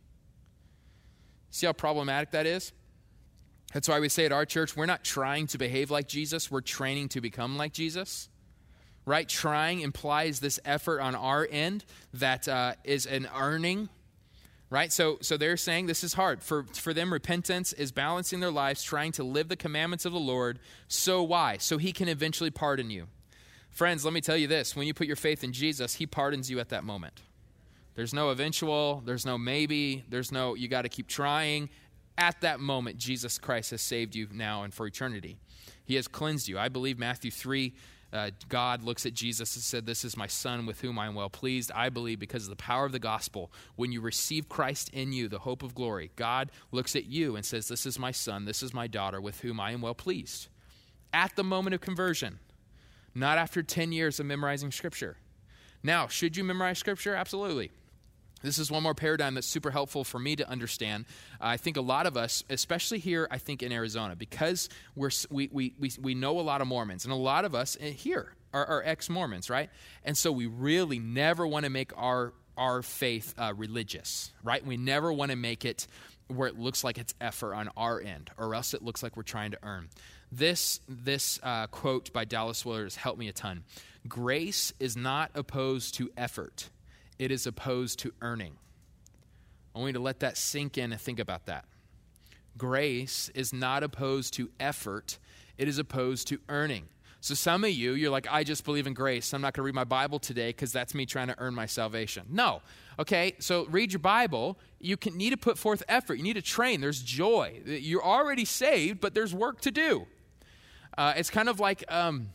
See how problematic that is? That's why we say at our church, we're not trying to behave like Jesus, we're training to become like Jesus. Right? Trying implies this effort on our end that uh, is an earning right? So so they're saying this is hard. For, for them, repentance is balancing their lives, trying to live the commandments of the Lord. So why? So he can eventually pardon you. Friends, let me tell you this. When you put your faith in Jesus, he pardons you at that moment. There's no eventual, there's no maybe, there's no you got to keep trying. At that moment, Jesus Christ has saved you now and for eternity. He has cleansed you. I believe Matthew three, uh, God looks at Jesus and said, this is my son with whom I am well pleased. I believe because of the power of the gospel, when you receive Christ in you, the hope of glory, God looks at you and says, this is my son, this is my daughter with whom I am well pleased. At the moment of conversion, not after ten years of memorizing Scripture. Now, should you memorize Scripture? Absolutely. This is one more paradigm that's super helpful for me to understand. Uh, I think a lot of us, especially here, I think in Arizona, because we're, we, we, we, we know a lot of Mormons, and a lot of us here are, are ex-Mormons, right? And so we really never want to make our, our faith uh, religious, right? We never want to make it where it looks like it's effort on our end, or else it looks like we're trying to earn. This, this uh, quote by Dallas Willard has helped me a ton. Grace is not opposed to effort. It is opposed to earning. I want you to let that sink in and think about that. Grace is not opposed to effort. It is opposed to earning. So some of you, you're like, I just believe in grace. I'm not going to read my Bible today because that's me trying to earn my salvation. No. Okay, so read your Bible. You can, need to put forth effort. You need to train. There's joy. You're already saved, but there's work to do. Uh, it's kind of like, um,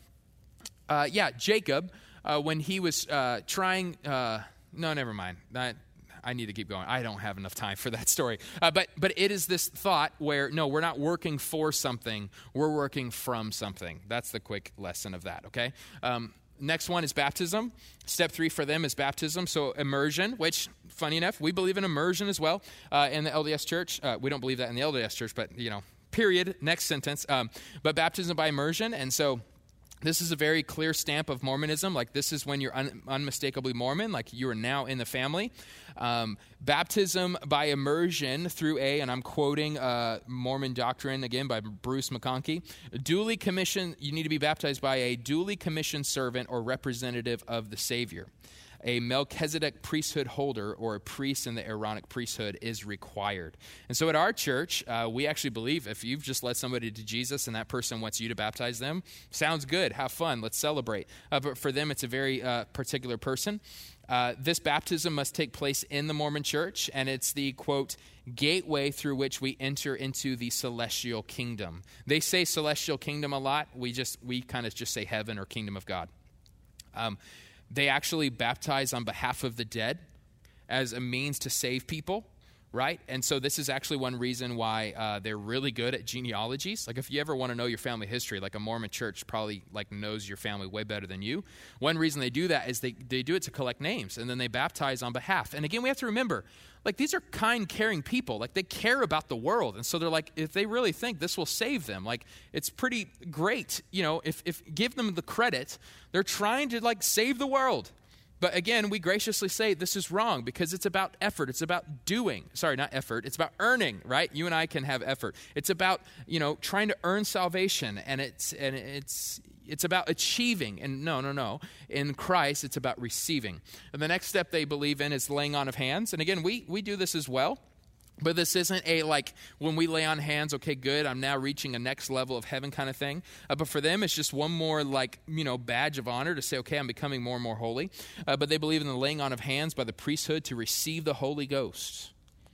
uh, yeah, Jacob, uh, when he was uh, trying... Uh, No, never mind. I, I need to keep going. I don't have enough time for that story. Uh, but but it is this thought where, no, we're not working for something. We're working from something. That's the quick lesson of that, okay? Um, next one is baptism. Step three for them is baptism. So immersion, which, funny enough, we believe in immersion as well uh, in the L D S Church. Uh, we don't believe that in the L D S Church, but, you know, period, next sentence. Um, but baptism by immersion, and so... This is a very clear stamp of Mormonism. Like, this is when you're un- unmistakably Mormon, like you are now in the family. Um, baptism by immersion through a, and I'm quoting uh, Mormon Doctrine, again, by Bruce McConkie, duly commissioned, you need to be baptized by a duly commissioned servant or representative of the Savior. A Melchizedek priesthood holder or a priest in the Aaronic priesthood is required. And so at our church, uh, we actually believe if you've just led somebody to Jesus and that person wants you to baptize them, sounds good, have fun, let's celebrate. Uh, but for them, it's a very uh, particular person. Uh, this baptism must take place in the Mormon church, and it's the, quote, gateway through which we enter into the celestial kingdom. They say celestial kingdom a lot. We just we kind of just say heaven or kingdom of God. Um They actually baptize on behalf of the dead as a means to save people, right? And so this is actually one reason why uh, they're really good at genealogies. Like if you ever want to know your family history, like a Mormon church probably like knows your family way better than you. One reason they do that is they, they do it to collect names, and then they baptize on behalf. And again, we have to remember, like these are kind, caring people. Like they care about the world. And so they're like, if they really think this will save them, like it's pretty great. You know, if, if give them the credit, they're trying to like save the world. But again, we graciously say this is wrong because it's about effort. It's about doing. Sorry, not effort. It's about earning, right? You and I can have effort. It's about, you know, trying to earn salvation, and it's and it's it's about achieving. And no, no, no. In Christ, it's about receiving. And the next step they believe in is laying on of hands. And again, we we do this as well. But this isn't a, like, when we lay on hands, okay, good, I'm now reaching a next level of heaven kind of thing. Uh, but for them, it's just one more, like, you know, badge of honor to say, okay, I'm becoming more and more holy. Uh, but they believe in the laying on of hands by the priesthood to receive the Holy Ghost.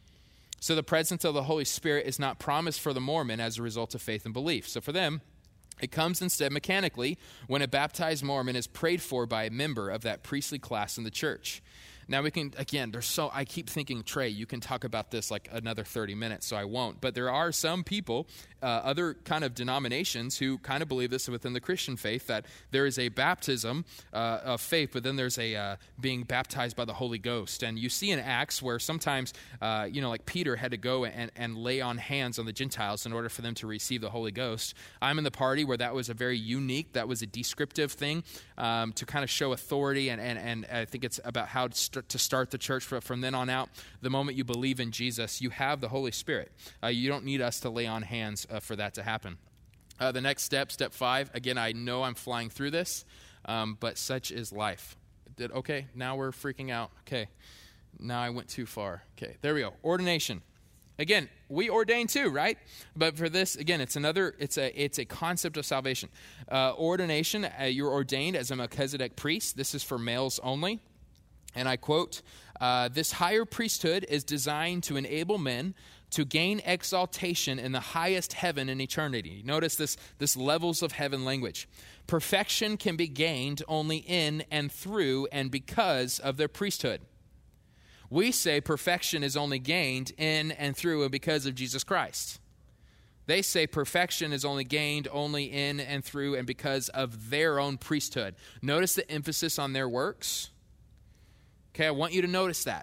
So the presence of the Holy Spirit is not promised for the Mormon as a result of faith and belief. So for them, it comes instead mechanically when a baptized Mormon is prayed for by a member of that priestly class in the church. Now we can, again, there's so, I keep thinking, Trey, you can talk about this like another thirty minutes, so I won't. But there are some people, uh, other kind of denominations who kind of believe this within the Christian faith, that there is a baptism uh, of faith, but then there's a uh, being baptized by the Holy Ghost. And you see in Acts where sometimes, uh, you know, like Peter had to go and, and lay on hands on the Gentiles in order for them to receive the Holy Ghost. I'm in the party where that was a very unique, that was a descriptive thing um, to kind of show authority, and, and, and I think it's about how to st- to start the church. From then on out, the moment you believe in Jesus, you have the Holy Spirit. Uh, you don't need us to lay on hands uh, for that to happen. Uh, the next step, step five, again, I know I'm flying through this, um, but such is life. Did, okay, now we're freaking out. Okay, Now I went too far. Okay, there we go. Ordination. Again, we ordain too, right? But for this, again, it's another, it's a it's a concept of salvation. Uh, ordination, uh, you're ordained as a Melchizedek priest. This is for males only. And I quote, uh, this higher priesthood is designed to enable men to gain exaltation in the highest heaven in eternity. Notice this, this levels of heaven language. Perfection can be gained only in and through and because of their priesthood. We say perfection is only gained in and through and because of Jesus Christ. They say perfection is only gained only in and through and because of their own priesthood. Notice the emphasis on their works. Okay, I want you to notice that.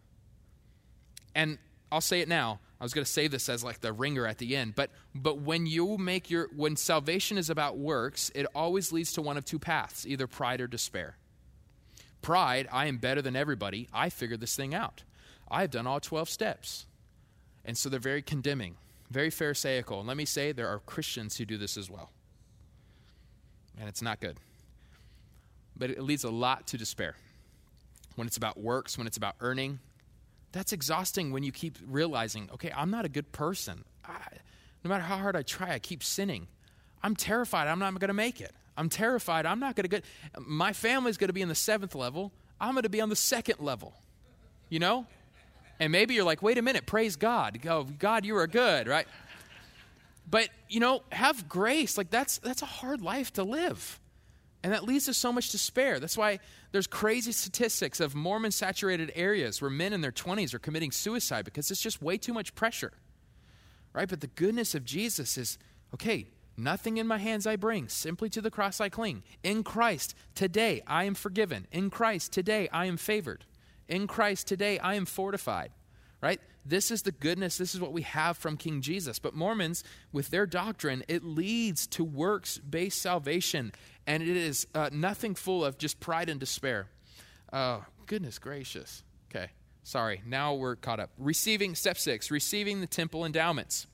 And I'll say it now. I was going to say this as like the ringer at the end, but but when you make your when salvation is about works, it always leads to one of two paths, either pride or despair. Pride, I am better than everybody. I figured this thing out. I've done all twelve steps. And so they're very condemning, very pharisaical. And let me say, there are Christians who do this as well. And it's not good. But it leads a lot to despair. When it's about works, when it's about earning, that's exhausting when you keep realizing, okay, I'm not a good person. I, no matter how hard I try, I keep sinning. I'm terrified I'm not going to make it. I'm terrified I'm not going to get, my family's going to be in the seventh level. I'm going to be on the second level, you know? And maybe you're like, wait a minute, praise God. Oh, God, you are good, right? But, you know, have grace. Like that's that's a hard life to live. And that leads to so much despair. That's why there's crazy statistics of Mormon-saturated areas where men in their twenties are committing suicide because it's just way too much pressure, right? But the goodness of Jesus is, okay, nothing in my hands I bring, simply to the cross I cling. In Christ, today I am forgiven. In Christ, today I am favored. In Christ, today I am fortified, right? This is the goodness. This is what we have from King Jesus. But Mormons, with their doctrine, it leads to works-based salvation, and it is uh, nothing full of just pride and despair. Oh, goodness gracious. Okay, sorry. Now we're caught up. Receiving, step six, receiving the temple endowments.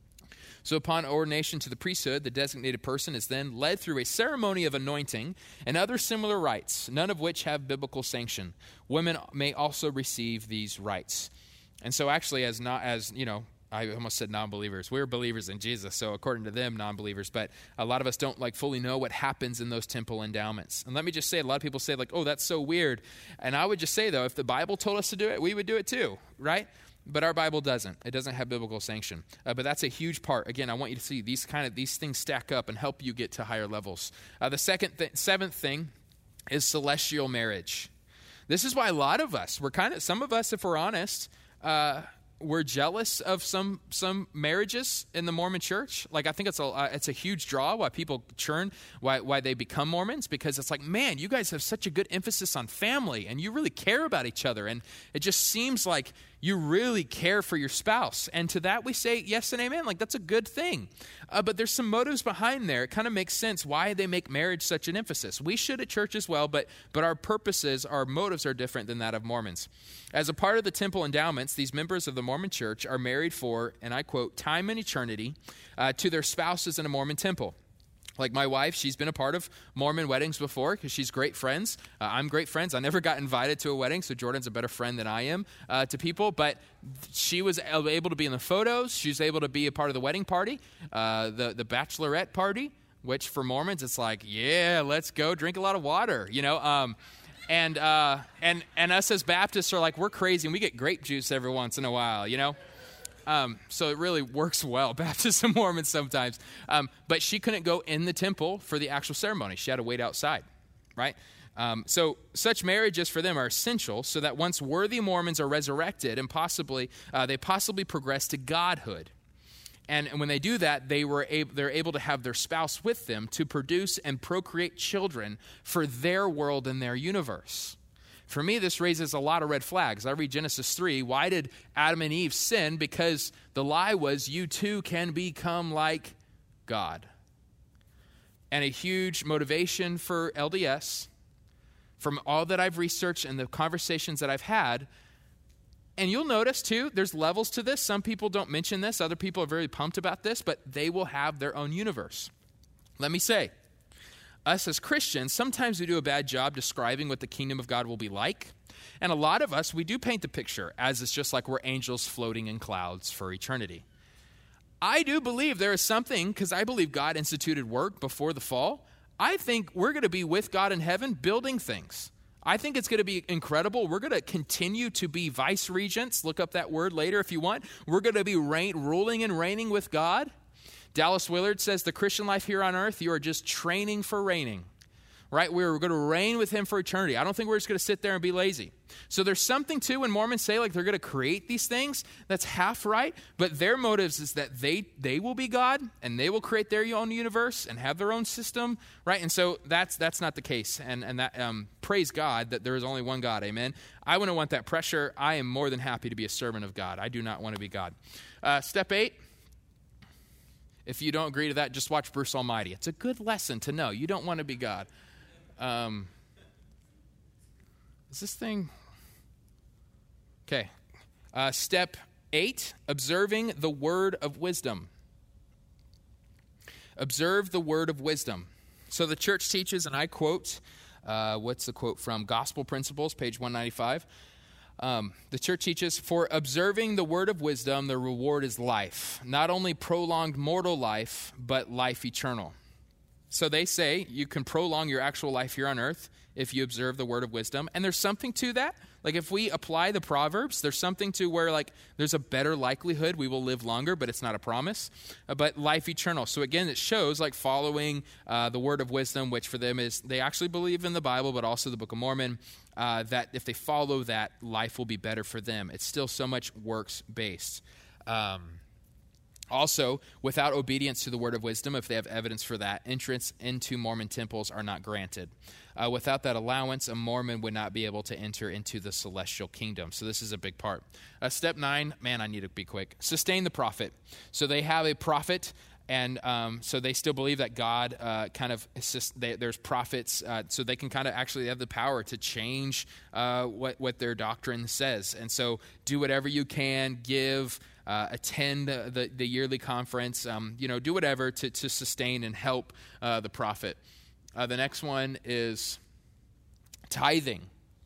So upon ordination to the priesthood, the designated person is then led through a ceremony of anointing and other similar rites, none of which have biblical sanction. Women may also receive these rites. And so actually, as not as, you know, I almost said non-believers. We're believers in Jesus, so according to them, non-believers. But a lot of us don't like fully know what happens in those temple endowments. And let me just say, a lot of people say like, oh, that's so weird. And I would just say, though, if the Bible told us to do it, we would do it too, right? But our Bible doesn't. It doesn't have biblical sanction. Uh, but that's a huge part. Again, I want you to see these kind of these things stack up and help you get to higher levels. Uh, the second, th- seventh thing is celestial marriage. This is why a lot of us, we're kind of, some of us, if we're honest, uh, we're jealous of some some marriages in the Mormon church. Like I think it's a uh, it's a huge draw why people churn, why why they become Mormons, because it's like, man, you guys have such a good emphasis on family and you really care about each other, and it just seems like you really care for your spouse. And to that we say yes and amen. Like that's a good thing. Uh, but there's some motives behind there. It kind of makes sense why they make marriage such an emphasis. We should at church as well, but but our purposes, our motives are different than that of Mormons. As a part of the temple endowments, these members of the Mormon church are married for, and I quote, time and eternity uh, to their spouses in a Mormon temple. Like my wife, she's been a part of Mormon weddings before because she's great friends. Uh, I'm great friends. I never got invited to a wedding, so Jordan's a better friend than I am uh, to people. But she was able to be in the photos. She was able to be a part of the wedding party, uh, the, the bachelorette party, which for Mormons, it's like, yeah, let's go drink a lot of water, you know. Um, and, uh, and, and us as Baptists are like, we're crazy, and we get grape juice every once in a while, you know. Um, so it really works well, Baptists and Mormons sometimes. Um, but she couldn't go in the temple for the actual ceremony. She had to wait outside, right? Um, so such marriages for them are essential so that once worthy Mormons are resurrected and possibly, uh, they possibly progress to godhood. And, and when they do that, they were able, they're able to have their spouse with them to produce and procreate children for their world and their universe. For me, this raises a lot of red flags. I read Genesis three. Why did Adam and Eve sin? Because the lie was, you too can become like God. And a huge motivation for L D S, from all that I've researched and the conversations that I've had, and you'll notice too, there's levels to this. Some people don't mention this. Other people are very pumped about this, but they will have their own universe. Let me say, us as Christians, sometimes we do a bad job describing what the kingdom of God will be like. And a lot of us, we do paint the picture as it's just like we're angels floating in clouds for eternity. I do believe there is something, because I believe God instituted work before the fall. I think we're going to be with God in heaven building things. I think it's going to be incredible. We're going to continue to be vice regents. Look up that word later if you want. We're going to be reign, ruling and reigning with God. Dallas Willard says the Christian life here on earth, you are just training for reigning. Right? We're going to reign with him for eternity. I don't think we're just going to sit there and be lazy. So there's something too when Mormons say like they're going to create these things, that's half right, but their motives is that they they will be God and they will create their own universe and have their own system, right? And so that's that's not the case. And and that um, praise God that there is only one God. Amen. I wouldn't want that pressure. I am more than happy to be a servant of God. I do not want to be God. Uh, step eight. If you don't agree to that, just watch Bruce Almighty. It's a good lesson to know. You don't want to be God. Um, is this thing? Okay. Uh, step eight, observing the word of wisdom. Observe the word of wisdom. So the church teaches, and I quote, uh, what's the quote from? Gospel Principles, page one ninety-five. Um, the church teaches, for observing the word of wisdom, the reward is life. Not only prolonged mortal life, but life eternal. So they say you can prolong your actual life here on earth if you observe the word of wisdom. And there's something to that. Like if we apply the Proverbs, there's something to where like there's a better likelihood we will live longer, but it's not a promise. Uh, but life eternal. So again, it shows like following uh, the word of wisdom, which for them is they actually believe in the Bible, but also the Book of Mormon, uh, that if they follow that, life will be better for them. It's still so much works-based. Um Also, without obedience to the word of wisdom, if they have evidence for that, entrance into Mormon temples are not granted. Uh, without that allowance, a Mormon would not be able to enter into the celestial kingdom. So this is a big part. Uh, step nine, man, I need to be quick. Sustain the prophet. So they have a prophet, and um, so they still believe that God uh, kind of, assists, they, there's prophets, uh, so they can kind of actually have the power to change uh, what, what their doctrine says. And so do whatever you can, give, Uh, attend the, the, the yearly conference, um, you know, do whatever to, to sustain and help uh, the prophet. Uh, the next one is tithing.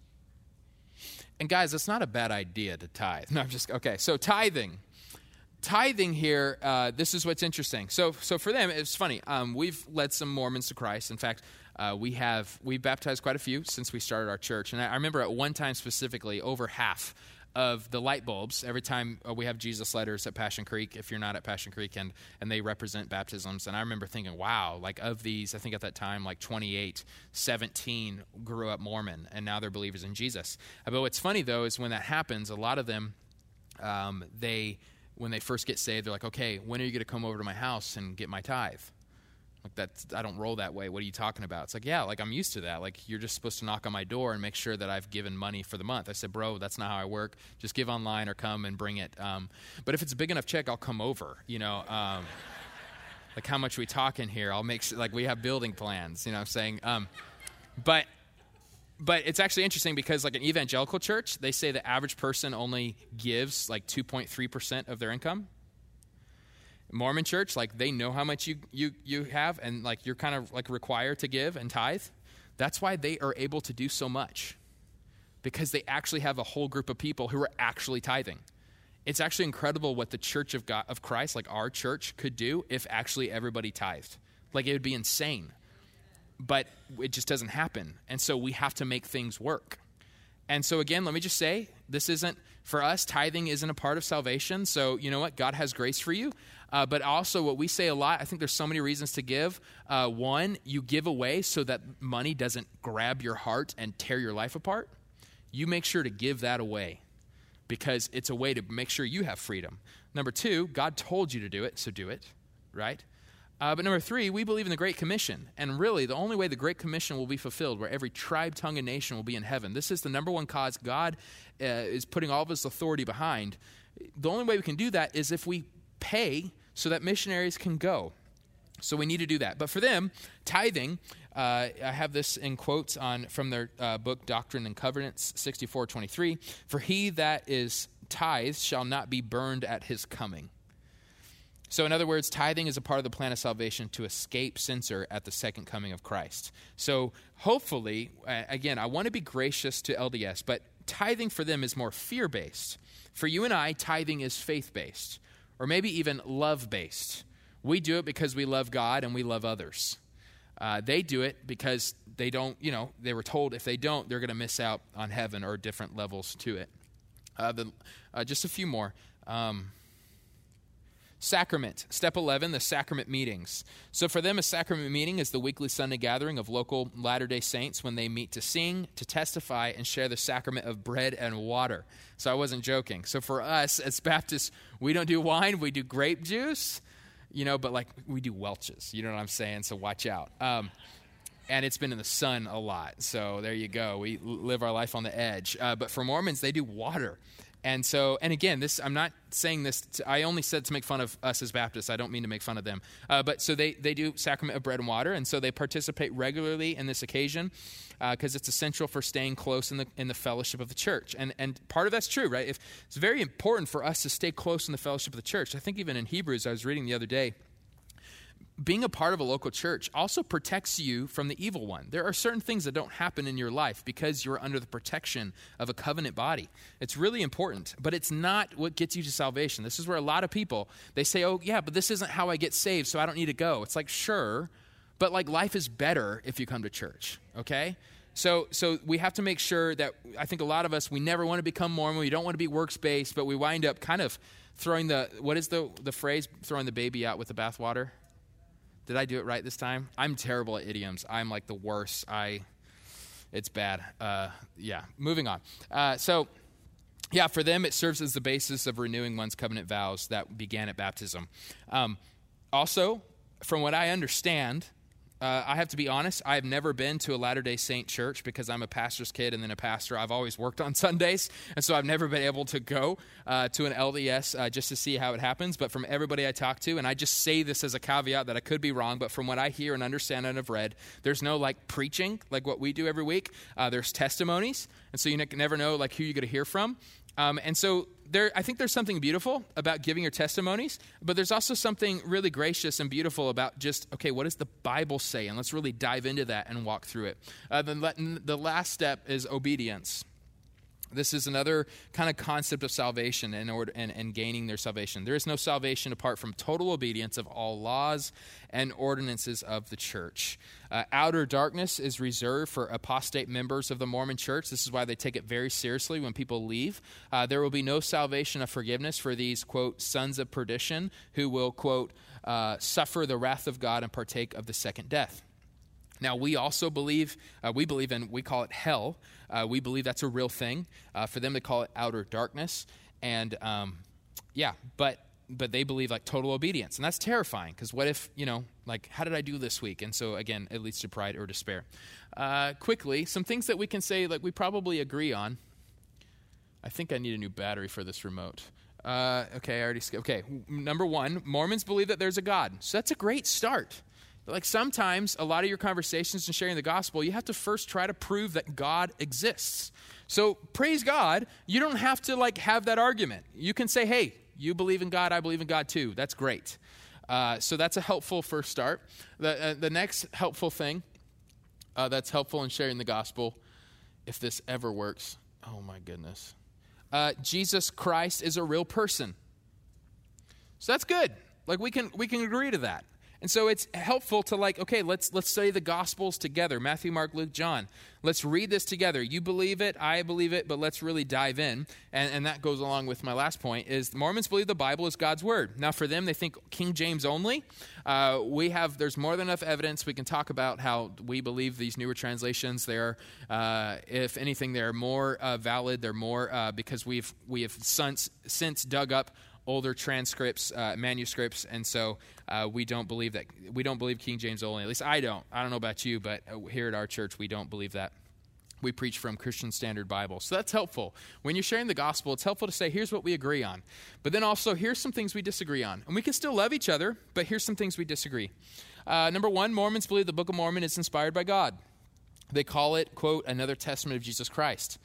And guys, it's not a bad idea to tithe. No, I'm just, okay, so tithing. Tithing here, uh, this is what's interesting. So so for them, it's funny. Um, we've led some Mormons to Christ. In fact, uh, we have, we baptized quite a few since we started our church. And I, I remember at one time specifically, over half of the light bulbs, every time uh, we have Jesus letters at Passion Creek, if you're not at Passion Creek, and, and they represent baptisms. And I remember thinking, wow, like of these, I think at that time, like twenty-eight, seventeen grew up Mormon, and now they're believers in Jesus. Uh, but what's funny, though, is when that happens, a lot of them, um, they, when they first get saved, they're like, okay, when are you going to come over to my house and get my tithe? Like that's, I don't roll that way. What are you talking about? It's like, yeah, like I'm used to that. Like you're just supposed to knock on my door and make sure that I've given money for the month. I said, bro, that's not how I work. Just give online or come and bring it. Um, but if it's a big enough check, I'll come over, you know, um, like how much we talk in here. I'll make sure, like we have building plans, you know what I'm saying? Um, but, but it's actually interesting because like an evangelical church, they say the average person only gives like two point three percent of their income. Mormon church, like they know how much you, you, you have and like you're kind of like required to give and tithe. That's why they are able to do so much, because they actually have a whole group of people who are actually tithing. It's actually incredible what the Church of God, of Christ, like our church, could do if actually everybody tithed. Like it would be insane, but it just doesn't happen. And so we have to make things work. And so again, let me just say, this isn't, for us, tithing isn't a part of salvation. So you know what? God has grace for you. Uh, but also what we say a lot, I think there's so many reasons to give. Uh, one, you give away so that money doesn't grab your heart and tear your life apart. You make sure to give that away because it's a way to make sure you have freedom. Number two, God told you to do it, so do it, right? Uh, but number three, we believe in the Great Commission. And really, the only way the Great Commission will be fulfilled, where every tribe, tongue, and nation will be in heaven. This is the number one cause God uh, is putting all of his authority behind. The only way we can do that is if we pay so that missionaries can go. So we need to do that. But for them, tithing, uh, I have this in quotes on from their uh, book, Doctrine and Covenants, sixty-four twenty-three. For he that is tithed shall not be burned at his coming. So in other words, tithing is a part of the plan of salvation to escape censor at the second coming of Christ. So hopefully, again, I want to be gracious to L D S, but tithing for them is more fear-based. For you and I, tithing is faith-based, or maybe even love-based. We do it because we love God and we love others. Uh, they do it because they don't, you know, they were told if they don't, they're going to miss out on heaven or different levels to it. Uh, the, uh, just a few more. Um, Sacrament. Step eleven, the sacrament meetings. So for them, a sacrament meeting is the weekly Sunday gathering of local Latter-day Saints when they meet to sing, to testify, and share the sacrament of bread and water. So I wasn't joking. So for us as Baptists, we don't do wine, we do grape juice, you know, but like we do Welch's. You know what I'm saying? So watch out. Um, and it's been in the sun a lot. So there you go. We live our life on the edge. Uh, but for Mormons, they do water. And so, and again, this I'm not saying this, to, I only said to make fun of us as Baptists. I don't mean to make fun of them. Uh, but so they, they do sacrament of bread and water, and so they participate regularly in this occasion because uh, it's essential for staying close in the in the fellowship of the church. And and part of that's true, right? If, it's very important for us to stay close in the fellowship of the church. I think even in Hebrews, I was reading the other day, being a part of a local church also protects you from the evil one. There are certain things that don't happen in your life because you're under the protection of a covenant body. It's really important, but it's not what gets you to salvation. This is where a lot of people, they say, oh, yeah, but this isn't how I get saved, so I don't need to go. It's like, sure, but like life is better if you come to church, okay? So so we have to make sure that, I think a lot of us, we never want to become Mormon. We don't want to be works-based, but we wind up kind of throwing the, what is the, the phrase, throwing the baby out with the bathwater? Did I do it right this time? I'm terrible at idioms. I'm like the worst. I, it's bad. Uh, yeah, moving on. Uh, so, yeah, for them, it serves as the basis of renewing one's covenant vows that began at baptism. Um, also, from what I understand, uh, I have to be honest, I've never been to a Latter-day Saint church because I'm a pastor's kid and then a pastor. I've always worked on Sundays, and so I've never been able to go uh, to an L D S uh, just to see how it happens. But from everybody I talk to, and I just say this as a caveat that I could be wrong, but from what I hear and understand and have read, there's no like preaching like what we do every week. Uh, there's testimonies, and so you ne- never know like who you're going to hear from. Um, and so there, I think there's something beautiful about giving your testimonies, but there's also something really gracious and beautiful about just, okay, what does the Bible say? And let's really dive into that and walk through it. Uh, the, the last step is obedience. This is another kind of concept of salvation in order and, and gaining their salvation. There is no salvation apart from total obedience of all laws and ordinances of the church. Uh, outer darkness is reserved for apostate members of the Mormon church. This is why they take it very seriously when people leave. Uh, there will be no salvation of forgiveness for these, quote, sons of perdition who will, quote, uh, suffer the wrath of God and partake of the second death. Now, we also believe, uh, we believe in, we call it hell. Uh, we believe that's a real thing. Uh, for them, they call it outer darkness. And, um, yeah, but but they believe, like, total obedience. And that's terrifying, because what if, you know, like, how did I do this week? And so, again, it leads to pride or despair. Uh, quickly, some things that we can say, like, we probably agree on. I think I need a new battery for this remote. Uh, okay, I already skipped. Okay, number one, Mormons believe that there's a God. So that's a great start. Like sometimes, a lot of your conversations and sharing the gospel, you have to first try to prove that God exists. So praise God, you don't have to like have that argument. You can say, hey, you believe in God, I believe in God too. That's great. Uh, so that's a helpful first start. The, uh, the next helpful thing uh, that's helpful in sharing the gospel, if this ever works, oh my goodness. Uh, Jesus Christ is a real person. So that's good. Like we can we can agree to that. And so it's helpful to like, okay, let's let's study the Gospels together. Matthew, Mark, Luke, John. Let's read this together. You believe it, I believe it, but let's really dive in. And, and that goes along with my last point, is Mormons believe the Bible is God's Word. Now for them, they think King James only. Uh, we have, there's more than enough evidence. We can talk about how we believe these newer translations, they're, uh, if anything, they're more uh, valid. They're more, uh, because we've we have since, since dug up older transcripts, uh, manuscripts, and so uh, we don't believe that. We don't believe King James only. At least I don't. I don't know about you, but here at our church, we don't believe that. We preach from Christian Standard Bible. So that's helpful. When you're sharing the gospel, it's helpful to say, here's what we agree on. But then also, here's some things we disagree on. And we can still love each other, but here's some things we disagree. Uh, number one, Mormons believe the Book of Mormon is inspired by God. They call it, quote, another testament of Jesus Christ.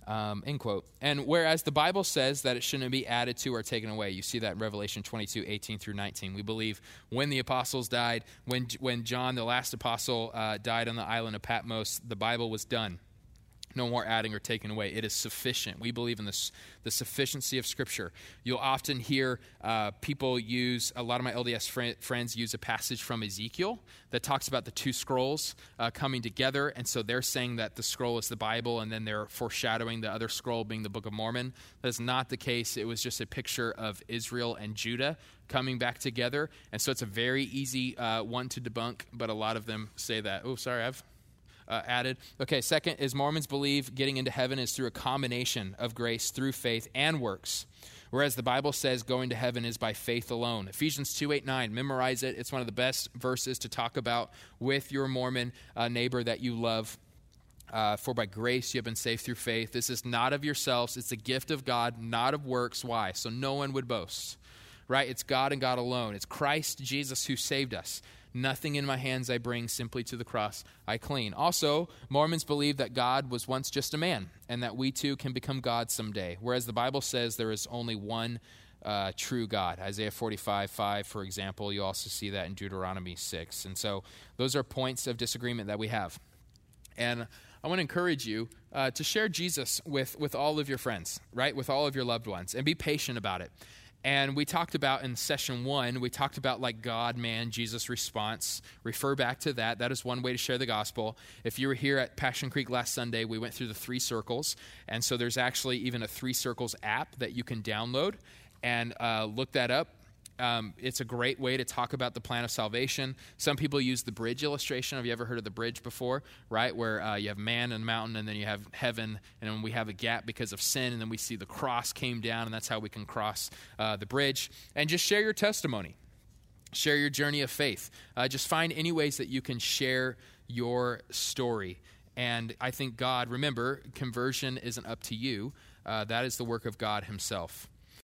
Um, end quote. And whereas the Bible says that it shouldn't be added to or taken away, you see that in Revelation twenty-two, eighteen through nineteen. We believe when the apostles died, when when John, the last apostle, uh, died on the island of Patmos, the Bible was done. No more adding or taking away. It is sufficient. We believe in this, the sufficiency of Scripture. You'll often hear uh, people use, a lot of my L D S fr- friends use a passage from Ezekiel that talks about the two scrolls uh, coming together. And so they're saying that the scroll is the Bible, and then they're foreshadowing the other scroll being the Book of Mormon. That's not the case. It was just a picture of Israel and Judah coming back together. And so it's a very easy uh, one to debunk, but a lot of them say that. Oh, sorry, I've... Uh, added. Okay, second is Mormons believe getting into heaven is through a combination of grace through faith and works, whereas the Bible says going to heaven is by faith alone. Ephesians two, eight, nine, memorize it. It's one of the best verses to talk about with your Mormon uh, neighbor that you love. Uh, For by grace you have been saved through faith. This is not of yourselves. It's a gift of God, not of works. Why? So no one would boast, right? It's God and God alone. It's Christ Jesus who saved us. Nothing in my hands I bring, simply to the cross I cling. Also, Mormons believe that God was once just a man, and that we too can become God someday, whereas the Bible says there is only one uh, true God. Isaiah forty-five, five, for example. You also see that in Deuteronomy six. And so those are points of disagreement that we have. And I want to encourage you uh, to share Jesus with, with all of your friends, right, with all of your loved ones, and be patient about it. And we talked about in session one, we talked about like God, man, Jesus response. Refer back to that. That is one way to share the gospel. If you were here at Passion Creek last Sunday, we went through the three circles. And so there's actually even a Three Circles app that you can download and uh, look that up. Um, it's a great way to talk about the plan of salvation. Some people use the bridge illustration. Have you ever heard of the bridge before? Right, where uh, you have man and mountain, and then you have heaven, and then we have a gap because of sin, and then we see the cross came down, and that's how we can cross uh, the bridge. And just share your testimony. Share your journey of faith. Uh, just find any ways that you can share your story. And I think God, remember, conversion isn't up to you. Uh, that is the work of God himself.